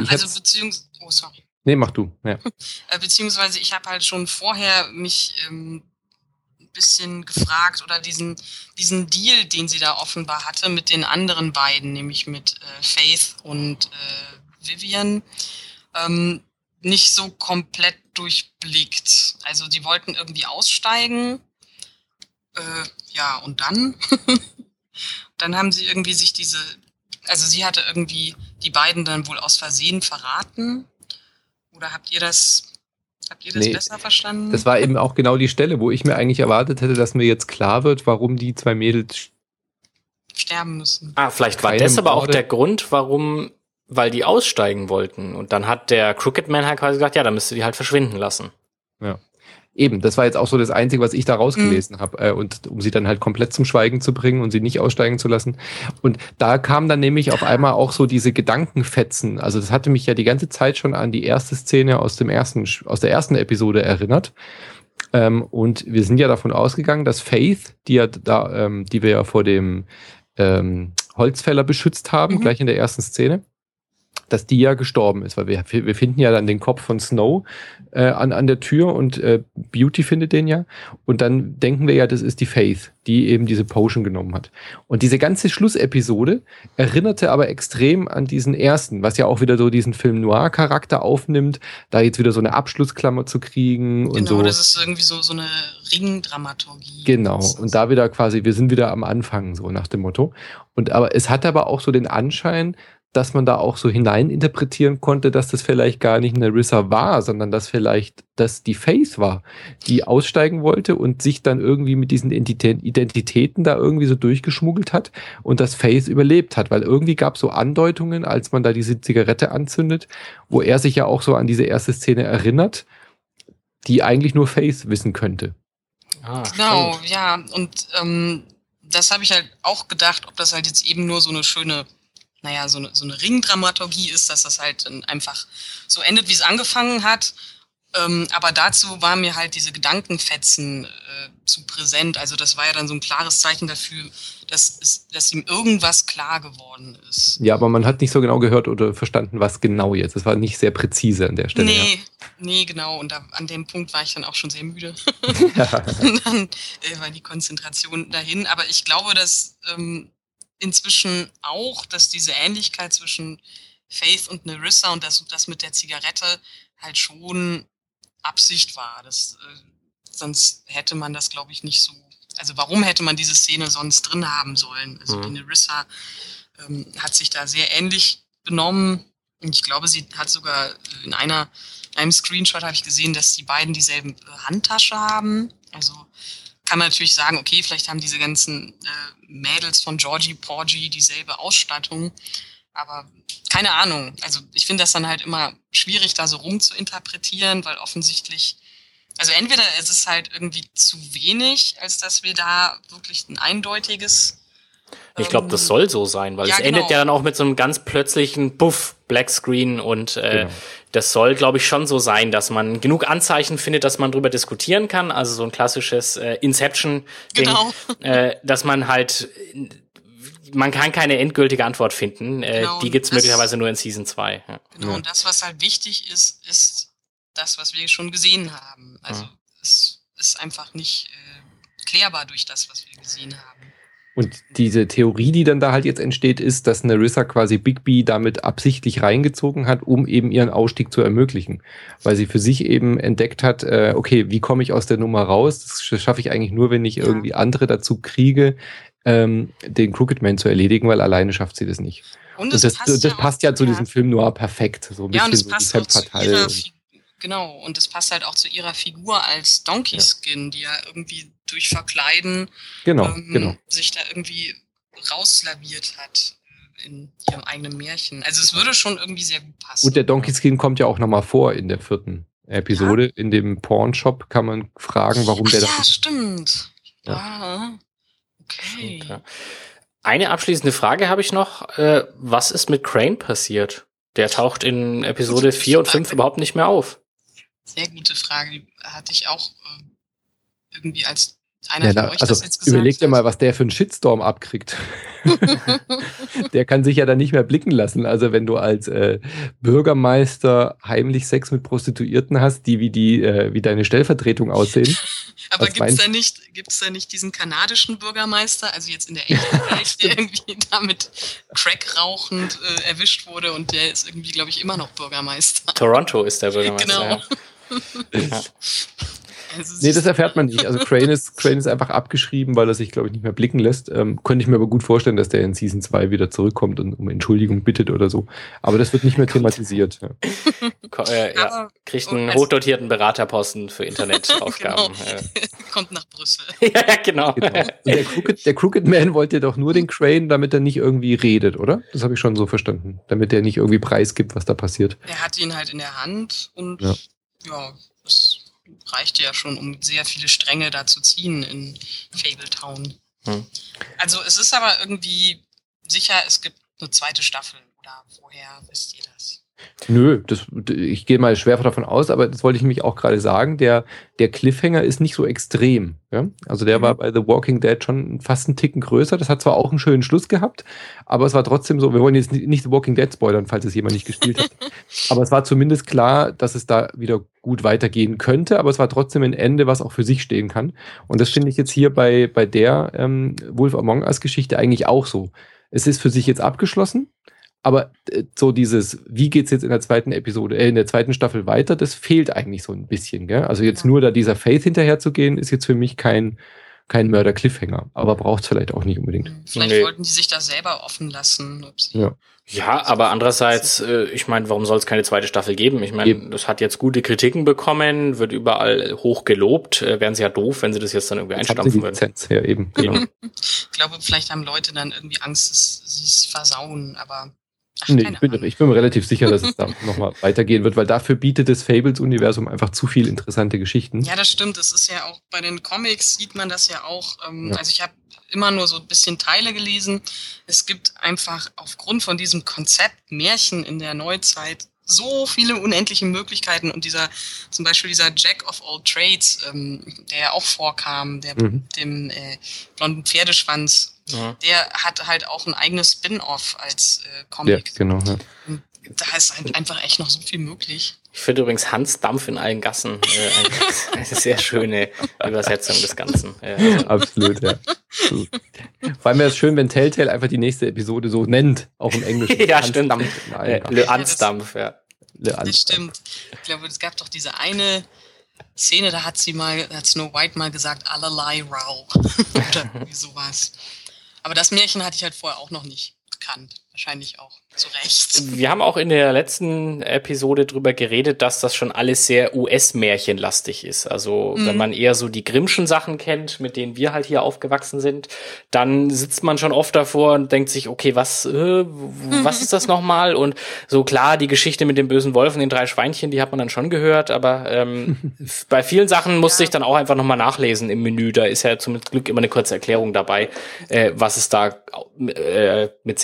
S1: Nee, mach du. Ja.
S3: Beziehungsweise ich habe halt schon vorher mich bisschen gefragt oder diesen Deal, den sie da offenbar hatte mit den anderen beiden, nämlich mit Faith und Vivian, nicht so komplett durchblickt. Also die wollten irgendwie aussteigen. Ja, und dann? Dann haben sie irgendwie sich also sie hatte irgendwie die beiden dann wohl aus Versehen verraten. Oder habt ihr das besser verstanden?
S1: Das war eben auch genau die Stelle, wo ich mir eigentlich erwartet hätte, dass mir jetzt klar wird, warum die zwei Mädels
S3: sterben müssen.
S2: Vielleicht war das aber auch der Grund, weil die aussteigen wollten. Und dann hat der Crooked Man halt quasi gesagt, ja, dann müsst ihr die halt verschwinden lassen.
S1: Ja. Eben, das war jetzt auch so das Einzige, was ich da rausgelesen habe. Und um sie dann halt komplett zum Schweigen zu bringen und sie nicht aussteigen zu lassen. Und da kam dann nämlich auf einmal auch so diese Gedankenfetzen. Also das hatte mich ja die ganze Zeit schon an die erste Szene aus der ersten Episode erinnert. Und wir sind ja davon ausgegangen, dass Faith, die wir ja vor dem Holzfäller beschützt haben, gleich in der ersten Szene, dass die ja gestorben ist, weil wir finden ja dann den Kopf von Snow an der Tür und Beauty findet den ja und dann denken wir ja, das ist die Faith, die eben diese Potion genommen hat. Und diese ganze Schlussepisode erinnerte aber extrem an diesen ersten, was ja auch wieder so diesen Film-Noir-Charakter aufnimmt, da jetzt wieder so eine Abschlussklammer zu kriegen und so.
S3: Genau, das ist irgendwie so eine Ringdramaturgie.
S1: Genau, und da wieder quasi, wir sind wieder am Anfang, so nach dem Motto. Aber es hat aber auch so den Anschein, dass man da auch so hineininterpretieren konnte, dass das vielleicht gar nicht Nerissa war, sondern dass vielleicht das die Faith war, die aussteigen wollte und sich dann irgendwie mit diesen Identitäten da irgendwie so durchgeschmuggelt hat und dass Faith überlebt hat, weil irgendwie gab es so Andeutungen, als man da diese Zigarette anzündet, wo er sich ja auch so an diese erste Szene erinnert, die eigentlich nur Faith wissen könnte.
S3: Genau, ja, und das habe ich halt auch gedacht, ob das halt jetzt eben nur so eine schöne so eine Ringdramaturgie ist, dass das halt dann einfach so endet, wie es angefangen hat. Aber dazu waren mir halt diese Gedankenfetzen zu präsent. Also das war ja dann so ein klares Zeichen dafür, dass ihm irgendwas klar geworden ist.
S1: Ja, aber man hat nicht so genau gehört oder verstanden, was genau jetzt. Das war nicht sehr präzise an der Stelle.
S3: Nee, genau. Und an dem Punkt war ich dann auch schon sehr müde. Und dann war die Konzentration dahin. Aber ich glaube, dass inzwischen auch, dass diese Ähnlichkeit zwischen Faith und Nerissa und das mit der Zigarette halt schon Absicht war. Sonst hätte man das, glaube ich, nicht so. Also warum hätte man diese Szene sonst drin haben sollen? Also die Nerissa hat sich da sehr ähnlich benommen. Und ich glaube, sie hat sogar in einem Screenshot habe ich gesehen, dass die beiden dieselben Handtasche haben. Also kann man natürlich sagen, okay, vielleicht haben diese ganzen Mädels von Georgie Porgy dieselbe Ausstattung, aber keine Ahnung. Also ich finde das dann halt immer schwierig, da so rum zu interpretieren, weil offensichtlich, also entweder es ist halt irgendwie zu wenig, als dass wir da wirklich ein eindeutiges...
S2: Ich glaube, das soll so sein, weil es endet ja dann auch mit so einem ganz plötzlichen Puff, Blackscreen und das soll, glaube ich, schon so sein, dass man genug Anzeichen findet, dass man drüber diskutieren kann. Also so ein klassisches Inception-Ding, dass man halt, man kann keine endgültige Antwort finden. Die gibt's möglicherweise nur in Season 2. Ja.
S3: Genau, und das, was halt wichtig ist das, was wir schon gesehen haben. Also es ist einfach nicht klärbar durch das, was wir gesehen haben.
S1: Und diese Theorie, die dann da halt jetzt entsteht, ist, dass Nerissa quasi Bigby damit absichtlich reingezogen hat, um eben ihren Ausstieg zu ermöglichen. Weil sie für sich eben entdeckt hat, okay, wie komme ich aus der Nummer raus? Das schaffe ich eigentlich nur, wenn ich irgendwie andere dazu kriege, den Crooked Man zu erledigen, weil alleine schafft sie das nicht. Und das passt ja zu diesem Film Noir perfekt. So ein bisschen
S3: so die Femme Fatale. Genau, und das passt halt auch zu ihrer Figur als Donkey Skin, die ja irgendwie durch Verkleiden sich da irgendwie rauslaviert hat in ihrem eigenen Märchen. Also es würde schon irgendwie sehr gut passen.
S1: Und der Donkey Skin kommt ja auch nochmal vor in der 4. Episode. Ja. In dem Pornshop kann man fragen, warum der da...
S3: Ja, stimmt. Ja. Okay.
S2: Stimmt, ja. Eine abschließende Frage habe ich noch. Was ist mit Crane passiert? Der taucht in Episode 4 und 5 überhaupt nicht mehr auf.
S3: Sehr gute Frage. Die hatte ich auch irgendwie als einer von euch
S1: also
S3: das jetzt gesagt
S1: überleg dir
S3: hat.
S1: mal, was der für einen Shitstorm abkriegt. Der kann sich ja dann nicht mehr blicken lassen. Also wenn du als Bürgermeister heimlich Sex mit Prostituierten hast, die wie deine Stellvertretung aussehen.
S3: Aber gibt's da nicht diesen kanadischen Bürgermeister, also jetzt in der echten Welt, der irgendwie damit Crack rauchend erwischt wurde und der ist irgendwie, glaube ich, immer noch Bürgermeister.
S2: Toronto ist der Bürgermeister.
S3: Genau.
S2: Ja.
S3: Also
S1: Nee, das erfährt man nicht. Also Crane ist einfach abgeschrieben, weil er sich, glaube ich, nicht mehr blicken lässt. Könnte ich mir aber gut vorstellen, dass der in Season 2 wieder zurückkommt und um Entschuldigung bittet oder so. Aber das wird nicht mehr thematisiert. Ja.
S2: Kriegt einen hochdotierten Beraterposten für Internetaufgaben.
S3: Genau. Kommt nach Brüssel.
S2: Ja, genau.
S1: Und der Crooked Man wollte doch nur den Crane, damit er nicht irgendwie redet, oder? Das habe ich schon so verstanden. Damit er nicht irgendwie preisgibt, was da passiert.
S3: Er hat ihn halt in der Hand und ja das reichte ja schon, um sehr viele Stränge da zu ziehen in Fabletown. Also es ist aber irgendwie sicher, es gibt eine zweite Staffel, oder woher wisst ihr das?
S1: Nö, ich gehe mal schwer davon aus, aber das wollte ich nämlich auch gerade sagen, der Cliffhanger ist nicht so extrem. Ja? Also der war bei The Walking Dead schon fast einen Ticken größer. Das hat zwar auch einen schönen Schluss gehabt, aber es war trotzdem so, wir wollen jetzt nicht The Walking Dead spoilern, falls es jemand nicht gespielt hat. Aber es war zumindest klar, dass es da wieder gut weitergehen könnte, aber es war trotzdem ein Ende, was auch für sich stehen kann. Und das finde ich jetzt hier bei der Wolf Among Us Geschichte eigentlich auch so. Es ist für sich jetzt abgeschlossen. Aber so dieses, wie geht's jetzt in der zweiten Episode, in der zweiten Staffel weiter, das fehlt eigentlich so ein bisschen, gell? Also jetzt nur da dieser Faith hinterher zu gehen, ist jetzt für mich kein Mörder-Cliffhanger. Aber braucht's vielleicht auch nicht unbedingt.
S3: Vielleicht wollten die sich da selber offen lassen.
S2: Ja, aber andererseits, ich meine, warum soll es keine zweite Staffel geben? Ich meine, das hat jetzt gute Kritiken bekommen, wird überall hoch gelobt. Wären sie ja doof, wenn sie das jetzt dann irgendwie einstampfen würden.
S1: Ja, eben. Genau.
S3: Ich glaube, vielleicht haben Leute dann irgendwie Angst, dass sie es versauen, aber
S1: nee, ich bin mir relativ sicher, dass es da nochmal weitergehen wird, weil dafür bietet das Fables-Universum einfach zu viel interessante Geschichten.
S3: Ja, das stimmt. Das ist ja auch bei den Comics sieht man das ja auch. Also ich habe immer nur so ein bisschen Teile gelesen. Es gibt einfach aufgrund von diesem Konzept Märchen in der Neuzeit so viele unendliche Möglichkeiten und zum Beispiel dieser Jack of all Trades, der ja auch vorkam, der mit dem blonden Pferdeschwanz, der hat halt auch ein eigenes Spin-off als Comic.
S1: Ja, genau. Ja.
S3: Da ist halt einfach echt noch so viel möglich.
S2: Ich finde übrigens Hans Dampf in allen Gassen eine sehr schöne Übersetzung des Ganzen.
S1: Absolut, ja. Vor allem wäre es schön, wenn Telltale einfach die nächste Episode so nennt, auch im Englischen.
S2: Ja, Hans stimmt. Le Hans Dampf, ja.
S3: Das stimmt. Ich glaube, es gab doch diese eine Szene, da hat Snow White mal gesagt, allerlei Rau. Oder irgendwie sowas. Aber das Märchen hatte ich halt vorher auch noch nicht gekannt. Wahrscheinlich auch zu Recht.
S2: Wir haben auch in der letzten Episode drüber geredet, dass das schon alles sehr US-Märchenlastig ist. Also wenn man eher so die Grimmschen Sachen kennt, mit denen wir halt hier aufgewachsen sind, dann sitzt man schon oft davor und denkt sich, okay, was ist das nochmal? Und so klar, die Geschichte mit dem bösen Wolf und den 3 Schweinchen, die hat man dann schon gehört, aber bei vielen Sachen musste ich dann auch einfach nochmal nachlesen im Menü. Da ist ja zum Glück immer eine kurze Erklärung dabei, was es da mit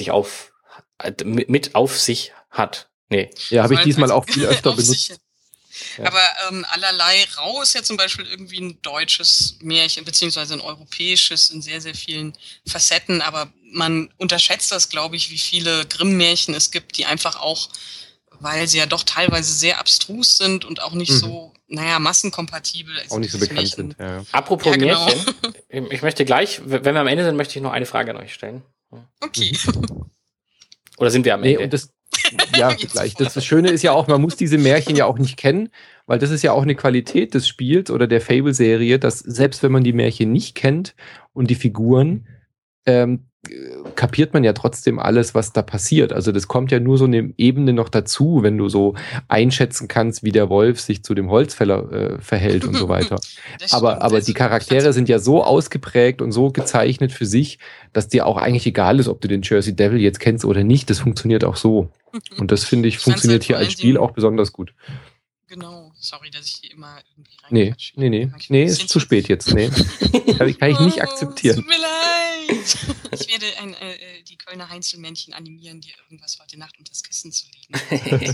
S2: auf sich hat. Nee.
S1: Ja, habe ich diesmal auch viel öfter benutzt.
S3: Ja. Aber allerlei Rau ist ja zum Beispiel irgendwie ein deutsches Märchen, beziehungsweise ein europäisches in sehr, sehr vielen Facetten. Aber man unterschätzt das, glaube ich, wie viele Grimm-Märchen es gibt, die einfach auch, weil sie ja doch teilweise sehr abstrus sind und auch nicht so, massenkompatibel.
S1: Auch nicht so bekannt sind. Ja.
S2: Apropos Märchen, ich möchte gleich, wenn wir am Ende sind, möchte ich noch eine Frage an euch stellen.
S3: Okay.
S2: Oder sind wir am Ende?
S1: Gleich. Das Schöne ist ja auch, man muss diese Märchen ja auch nicht kennen, weil das ist ja auch eine Qualität des Spiels oder der Fable-Serie, dass selbst wenn man die Märchen nicht kennt und die Figuren, kapiert man ja trotzdem alles, was da passiert. Also das kommt ja nur so eine Ebene noch dazu, wenn du so einschätzen kannst, wie der Wolf sich zu dem Holzfäller verhält und so weiter. Aber die Charaktere sind ja so ausgeprägt und so gezeichnet für sich, dass dir auch eigentlich egal ist, ob du den Jersey Devil jetzt kennst oder nicht. Das funktioniert auch so. Und das, finde ich, funktioniert hier als Spiel auch besonders gut.
S3: Genau, sorry, dass ich hier immer irgendwie
S1: reinquatsche. Nee, ist zu spät jetzt. Nee. Kann ich nicht akzeptieren.
S3: Tut mir leid. Ich werde die Kölner Heinzelmännchen animieren, dir irgendwas heute Nacht unter das Kissen zu legen.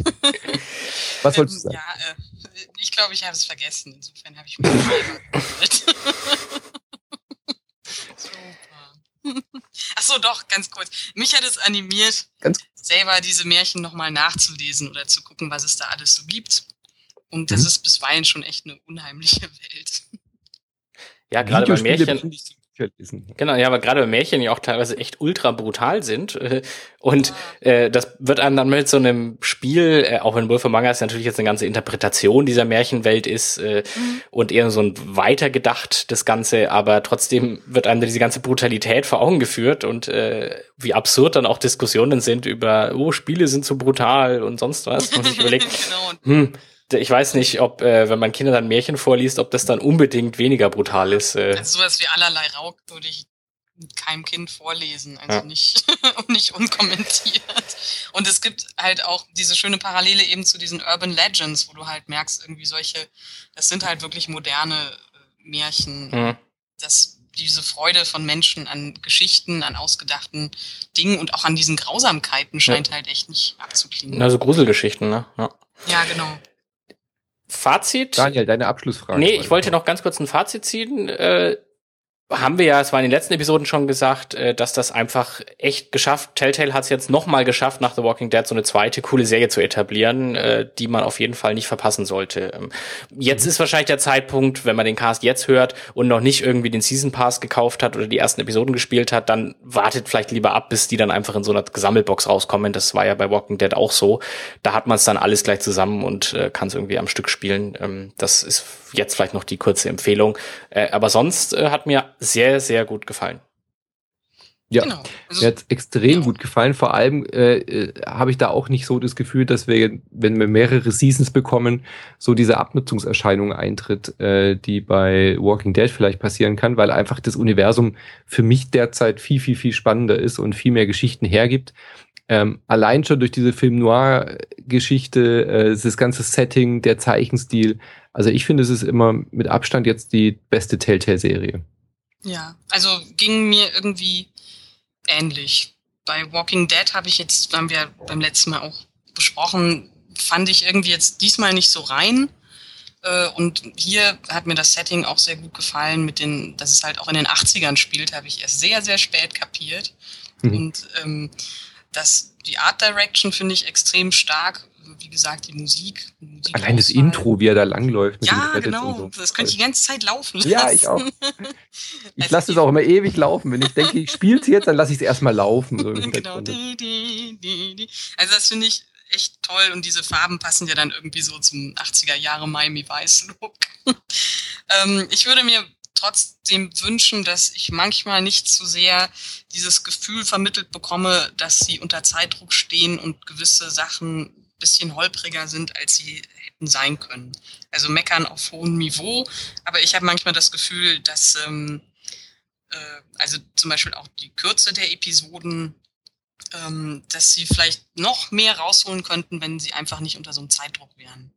S1: Was wolltest du sagen?
S3: Ich glaube, ich habe es vergessen. Insofern habe ich mir selber geholt. doch, ganz kurz. Mich hat es animiert, selber diese Märchen nochmal nachzulesen oder zu gucken, was es da alles so gibt. Und das ist bisweilen schon echt eine unheimliche Welt.
S2: Ja, gerade bei Märchen. Genau, ja, aber gerade bei Märchen ja auch teilweise echt ultra brutal sind. Und das wird einem dann mit so einem Spiel, auch wenn Wolf Among Us natürlich jetzt eine ganze Interpretation dieser Märchenwelt ist und eher so ein weitergedacht das Ganze, aber trotzdem wird einem diese ganze Brutalität vor Augen geführt und wie absurd dann auch Diskussionen sind über, Spiele sind so brutal und sonst was. Und ich überlege, ich weiß nicht, ob, wenn man Kindern dann Märchen vorliest, ob das dann unbedingt weniger brutal ist.
S3: Also sowas wie allerlei Rauk würde ich keinem Kind vorlesen, also nicht unkommentiert. Und es gibt halt auch diese schöne Parallele eben zu diesen Urban Legends, wo du halt merkst, irgendwie das sind halt wirklich moderne Märchen, dass diese Freude von Menschen an Geschichten, an ausgedachten Dingen und auch an diesen Grausamkeiten scheint halt echt nicht abzuklingen.
S2: Also Gruselgeschichten, ne?
S3: Ja, genau.
S2: Fazit?
S1: Daniel, deine Abschlussfrage.
S2: Nee, ich wollte noch ganz kurz ein Fazit ziehen. Haben wir ja, es war in den letzten Episoden schon gesagt, dass das einfach echt geschafft. Telltale hat es jetzt nochmal geschafft, nach The Walking Dead so eine zweite coole Serie zu etablieren, die man auf jeden Fall nicht verpassen sollte. Jetzt ist wahrscheinlich der Zeitpunkt, wenn man den Cast jetzt hört und noch nicht irgendwie den Season Pass gekauft hat oder die ersten Episoden gespielt hat, dann wartet vielleicht lieber ab, bis die dann einfach in so einer Sammelbox rauskommen. Das war ja bei Walking Dead auch so. Da hat man es dann alles gleich zusammen und kann es irgendwie am Stück spielen. Das ist jetzt vielleicht noch die kurze Empfehlung. Aber sonst hat mir sehr, sehr gut gefallen.
S1: Ja, genau. Mir hat extrem gut gefallen. Vor allem habe ich da auch nicht so das Gefühl, dass wir, wenn wir mehrere Seasons bekommen, so diese Abnutzungserscheinung eintritt, die bei Walking Dead vielleicht passieren kann, weil einfach das Universum für mich derzeit viel, viel, viel spannender ist und viel mehr Geschichten hergibt. Allein schon durch diese Film-Noir-Geschichte, das ganze Setting, der Zeichenstil. Also ich finde, es ist immer mit Abstand jetzt die beste Telltale-Serie.
S3: Ja, also ging mir irgendwie ähnlich. Bei Walking Dead haben wir beim letzten Mal auch besprochen, fand ich irgendwie jetzt diesmal nicht so rein. Und hier hat mir das Setting auch sehr gut gefallen, dass es halt auch in den 80ern spielt, habe ich erst sehr, sehr spät kapiert. Und die Art Direction finde ich extrem stark. Wie gesagt, die Musik
S1: allein das Intro, wie er da langläuft.
S3: Ja, genau. So. Das könnte ich die ganze Zeit laufen lassen.
S1: Ja, ich auch. Ich lasse es auch immer ewig laufen. Wenn ich denke, ich spiele es jetzt, dann lasse ich es erstmal laufen. So
S3: genau. Also das finde ich echt toll. Und diese Farben passen ja dann irgendwie so zum 80er Jahre Miami Vice Look. Ich würde mir trotzdem wünschen, dass ich manchmal nicht zu sehr dieses Gefühl vermittelt bekomme, dass sie unter Zeitdruck stehen und gewisse Sachen bisschen holpriger sind, als sie hätten sein können. Also meckern auf hohem Niveau, aber ich habe manchmal das Gefühl, dass also zum Beispiel auch die Kürze der Episoden, dass sie vielleicht noch mehr rausholen könnten, wenn sie einfach nicht unter so einem Zeitdruck wären.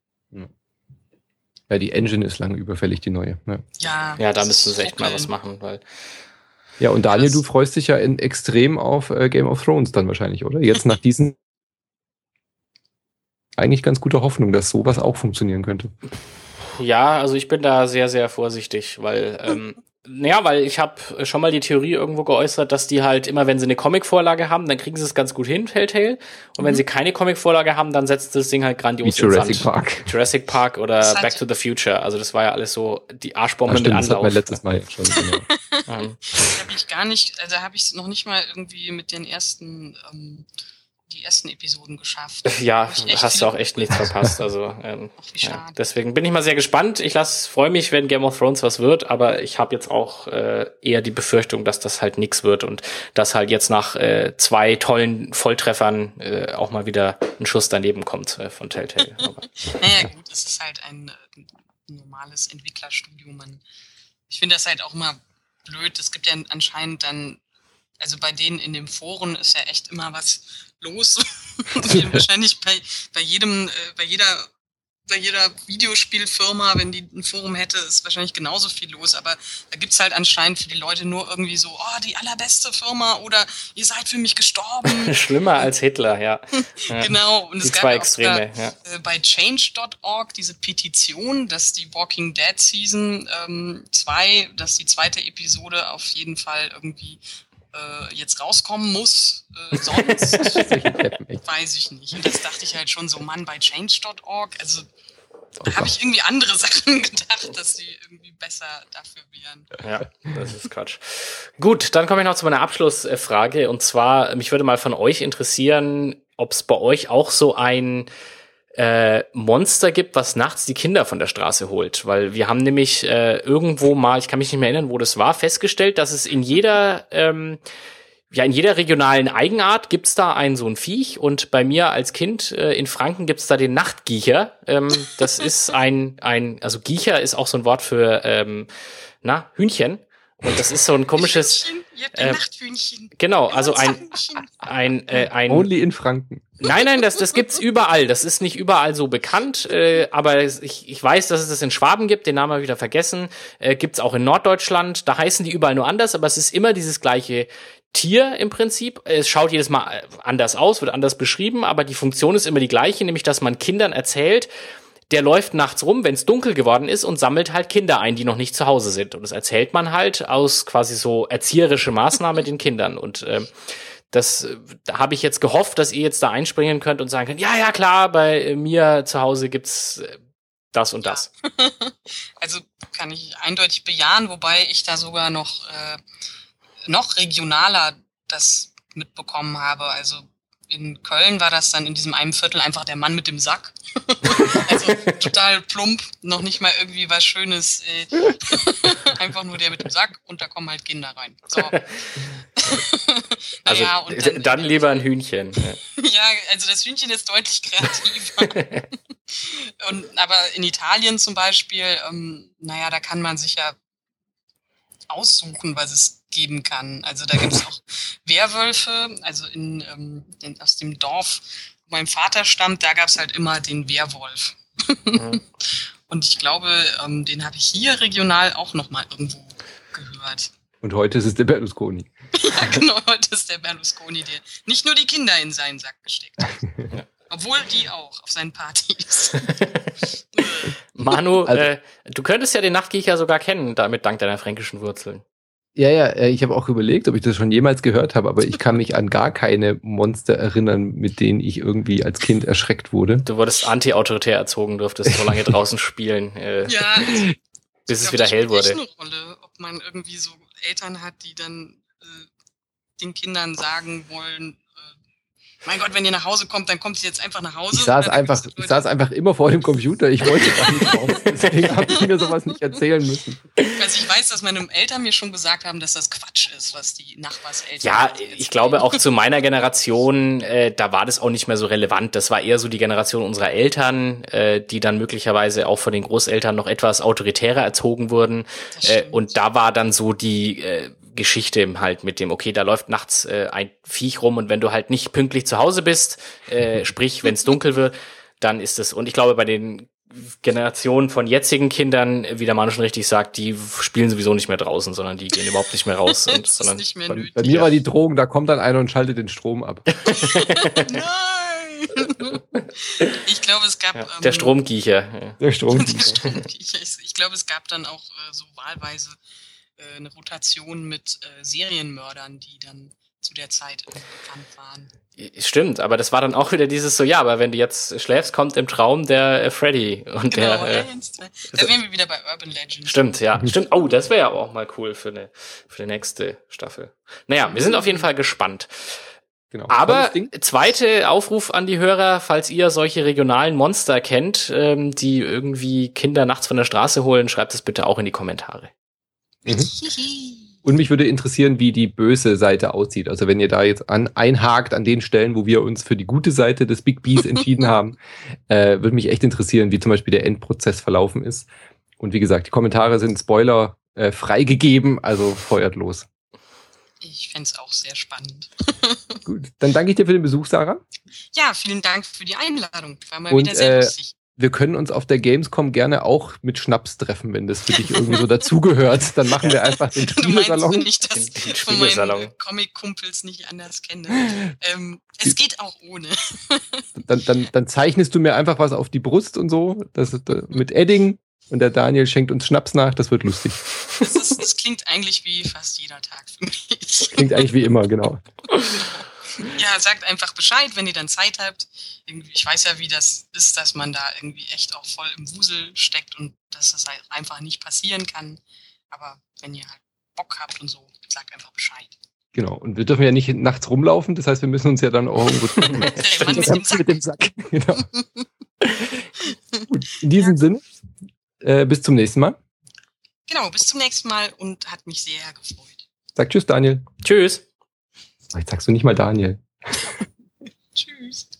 S1: Ja, die Engine ist lange überfällig, die neue.
S3: Ja,
S2: da müssten sie echt mal was machen, weil.
S1: Ja, und Daniel, du freust dich ja extrem auf Game of Thrones dann wahrscheinlich, oder? Jetzt nach diesen eigentlich ganz gute Hoffnung, dass sowas auch funktionieren könnte.
S2: Ja, also ich bin da sehr, sehr vorsichtig, weil weil ich habe schon mal die Theorie irgendwo geäußert, dass die halt immer, wenn sie eine Comic-Vorlage haben, dann kriegen sie es ganz gut hin, Telltale. Und wenn sie keine Comic-Vorlage haben, dann setzt das Ding halt grandios
S1: in Jurassic Park.
S2: Jurassic Park oder Back to the Future. Also das war ja alles so die Arschbombe
S1: mit
S2: Anlauf.
S1: Das hatten wir letztes Mal schon. Genau.
S3: Da habe ich noch nicht mal irgendwie mit den ersten Episoden geschafft.
S2: Ja, hast du auch echt nichts verpasst. Also deswegen bin ich mal sehr gespannt. Freue mich, wenn Game of Thrones was wird, aber ich habe jetzt auch eher die Befürchtung, dass das halt nix wird und dass halt jetzt nach 2 tollen Volltreffern auch mal wieder ein Schuss daneben kommt von Telltale.
S3: Naja gut, es ist halt ein normales Entwicklerstudium. Ich finde das halt auch immer blöd. Es gibt ja anscheinend dann, also bei denen in den Foren ist ja echt immer was los. Wahrscheinlich bei jeder Videospielfirma, wenn die ein Forum hätte, ist wahrscheinlich genauso viel los. Aber da gibt's halt anscheinend für die Leute nur irgendwie so, die allerbeste Firma oder ihr seid für mich gestorben.
S2: Schlimmer als Hitler, ja.
S3: Genau. Und
S2: es gab zwei Extreme,
S3: bei change.org diese Petition, dass die Walking Dead Season 2, dass die zweite Episode auf jeden Fall irgendwie jetzt rauskommen muss, sonst weiß ich nicht. Und das dachte ich halt schon so, Mann, bei change.org, also da habe ich irgendwie andere Sachen gedacht, dass die irgendwie besser dafür wären.
S2: Ja, das ist Quatsch. Gut, dann komme ich noch zu meiner Abschlussfrage. Und zwar, mich würde mal von euch interessieren, ob es bei euch auch so ein Monster gibt, was nachts die Kinder von der Straße holt. Weil wir haben nämlich irgendwo mal, ich kann mich nicht mehr erinnern, wo das war, festgestellt, dass es in jeder regionalen Eigenart gibt's da so ein Viech, und bei mir als Kind in Franken gibt's da den Nachtgiecher. Das ist also Giecher ist auch so ein Wort für Hühnchen. Und das ist so ein komisches
S3: Nachthühnchen.
S2: Genau, also ein
S1: Only in Franken.
S2: Nein, das gibt's überall. Das ist nicht überall so bekannt, aber ich weiß, dass es das in Schwaben gibt, den Namen habe ich wieder vergessen. Gibt's auch in Norddeutschland, da heißen die überall nur anders, aber es ist immer dieses gleiche Tier im Prinzip. Es schaut jedes Mal anders aus, wird anders beschrieben, aber die Funktion ist immer die gleiche, nämlich dass man Kindern erzählt, der läuft nachts rum, wenn es dunkel geworden ist, und sammelt halt Kinder ein, die noch nicht zu Hause sind. Und das erzählt man halt aus quasi so erzieherische Maßnahme den Kindern. Und da habe ich jetzt gehofft, dass ihr jetzt da einspringen könnt und sagen könnt, ja, klar, bei mir zu Hause gibt's das und das.
S3: Also kann ich eindeutig bejahen, wobei ich da sogar noch regionaler das mitbekommen habe. Also in Köln war das dann in diesem einen Viertel einfach der Mann mit dem Sack. Also total plump, noch nicht mal irgendwie was Schönes. Einfach nur der mit dem Sack, und da kommen halt Kinder rein. So.
S2: Also und dann lieber ein Hühnchen.
S3: Ja, also das Hühnchen ist deutlich kreativer. Aber in Italien zum Beispiel, da kann man sich ja aussuchen, was es geben kann. Also da gibt es auch Werwölfe, also aus dem Dorf, wo mein Vater stammt, da gab es halt immer den Werwolf. Mhm. Und ich glaube, den habe ich hier regional auch nochmal irgendwo gehört.
S1: Und heute ist es der Berlusconi.
S3: Ja, genau, heute ist der Berlusconi, der nicht nur die Kinder in seinen Sack gesteckt hat. Ja. Obwohl die auch auf seinen Partys.
S2: Manu, du könntest ja den Nachtgiecher sogar kennen, damit dank deiner fränkischen Wurzeln.
S1: Ja, ich habe auch überlegt, ob ich das schon jemals gehört habe, aber ich kann mich an gar keine Monster erinnern, mit denen ich irgendwie als Kind erschreckt wurde.
S2: Du wurdest anti-autoritär erzogen, durftest so lange draußen spielen, bis es wieder hell wurde.
S3: Das spielt eine Rolle, ob man irgendwie so Eltern hat, die dann den Kindern sagen wollen, mein Gott, wenn ihr nach Hause kommt, dann kommt ihr jetzt einfach nach Hause.
S1: Ich saß einfach immer vor dem Computer. Ich wollte gar nicht raus. Deswegen habe ich mir sowas nicht erzählen müssen.
S3: Also ich weiß, dass meine Eltern mir schon gesagt haben, dass das Quatsch ist, was die Nachbarseltern
S2: erzählen. Ich glaube auch zu meiner Generation, da war das auch nicht mehr so relevant. Das war eher so die Generation unserer Eltern, die dann möglicherweise auch von den Großeltern noch etwas autoritärer erzogen wurden. Und da war dann so die Geschichte halt mit dem, okay, da läuft nachts ein Viech rum, und wenn du halt nicht pünktlich zu Hause bist, sprich, wenn es dunkel wird, dann ist es, und ich glaube, bei den Generationen von jetzigen Kindern, wie der Mann schon richtig sagt, die spielen sowieso nicht mehr draußen, sondern die gehen überhaupt nicht mehr raus.
S3: Sondern nicht mehr nötig.
S1: Bei mir war die Drohung, da kommt dann einer und schaltet den Strom ab.
S3: Nein! Ich glaube, es gab...
S2: der Stromgiecher. Ja.
S1: Der Stromgiecher.
S3: Ich glaube, es gab dann auch so wahlweise eine Rotation mit Serienmördern, die dann zu der Zeit bekannt waren.
S2: Stimmt, aber das war dann auch wieder dieses so, ja, aber wenn du jetzt schläfst, kommt im Traum der Freddy. Und
S3: genau, da wären wir wieder bei Urban Legends.
S2: Stimmt, ja. Stimmt. Oh, das wäre ja auch mal cool für die nächste Staffel. Naja, wir sind auf jeden Fall gespannt. Genau. Aber zweite Aufruf an die Hörer, falls ihr solche regionalen Monster kennt, die irgendwie Kinder nachts von der Straße holen, schreibt es bitte auch in die Kommentare.
S1: Mhm. Und mich würde interessieren, wie die böse Seite aussieht. Also wenn ihr da jetzt einhakt an den Stellen, wo wir uns für die gute Seite des Big Bs entschieden haben, würde mich echt interessieren, wie zum Beispiel der Endprozess verlaufen ist. Und wie gesagt, die Kommentare sind Spoiler freigegeben, also feuert los.
S3: Ich fände es auch sehr spannend.
S1: Gut, dann danke ich dir für den Besuch, Sarah.
S3: Ja, vielen Dank für die Einladung. War mal wieder sehr lustig.
S1: Wir können uns auf der Gamescom gerne auch mit Schnaps treffen, wenn das für dich irgendwie so dazugehört. Dann machen wir einfach den Spielesalon.
S3: Du meinst nicht, dass ich von meinen Comic-Kumpels nicht anders kenne. Es geht auch ohne.
S1: Dann zeichnest du mir einfach was auf die Brust und so, mit Edding. und der Daniel schenkt uns Schnaps nach, das wird lustig.
S3: Das klingt eigentlich wie fast jeder Tag für mich.
S1: Klingt eigentlich wie immer, genau.
S3: Ja, sagt einfach Bescheid, wenn ihr dann Zeit habt. Irgendwie, ich weiß ja, wie das ist, dass man da irgendwie echt auch voll im Wusel steckt und dass das halt einfach nicht passieren kann. Aber wenn ihr halt Bock habt und so, sagt einfach Bescheid.
S1: Genau, und wir dürfen ja nicht nachts rumlaufen, das heißt, wir müssen uns ja dann auch irgendwo treffen.
S3: mit dem Sack.
S1: Genau. Gut, in diesem Sinne, bis zum nächsten Mal.
S3: Genau, bis zum nächsten Mal und hat mich sehr gefreut.
S1: Sag tschüss, Daniel.
S2: Tschüss.
S1: Jetzt sagst du nicht mal Daniel.
S3: Tschüss.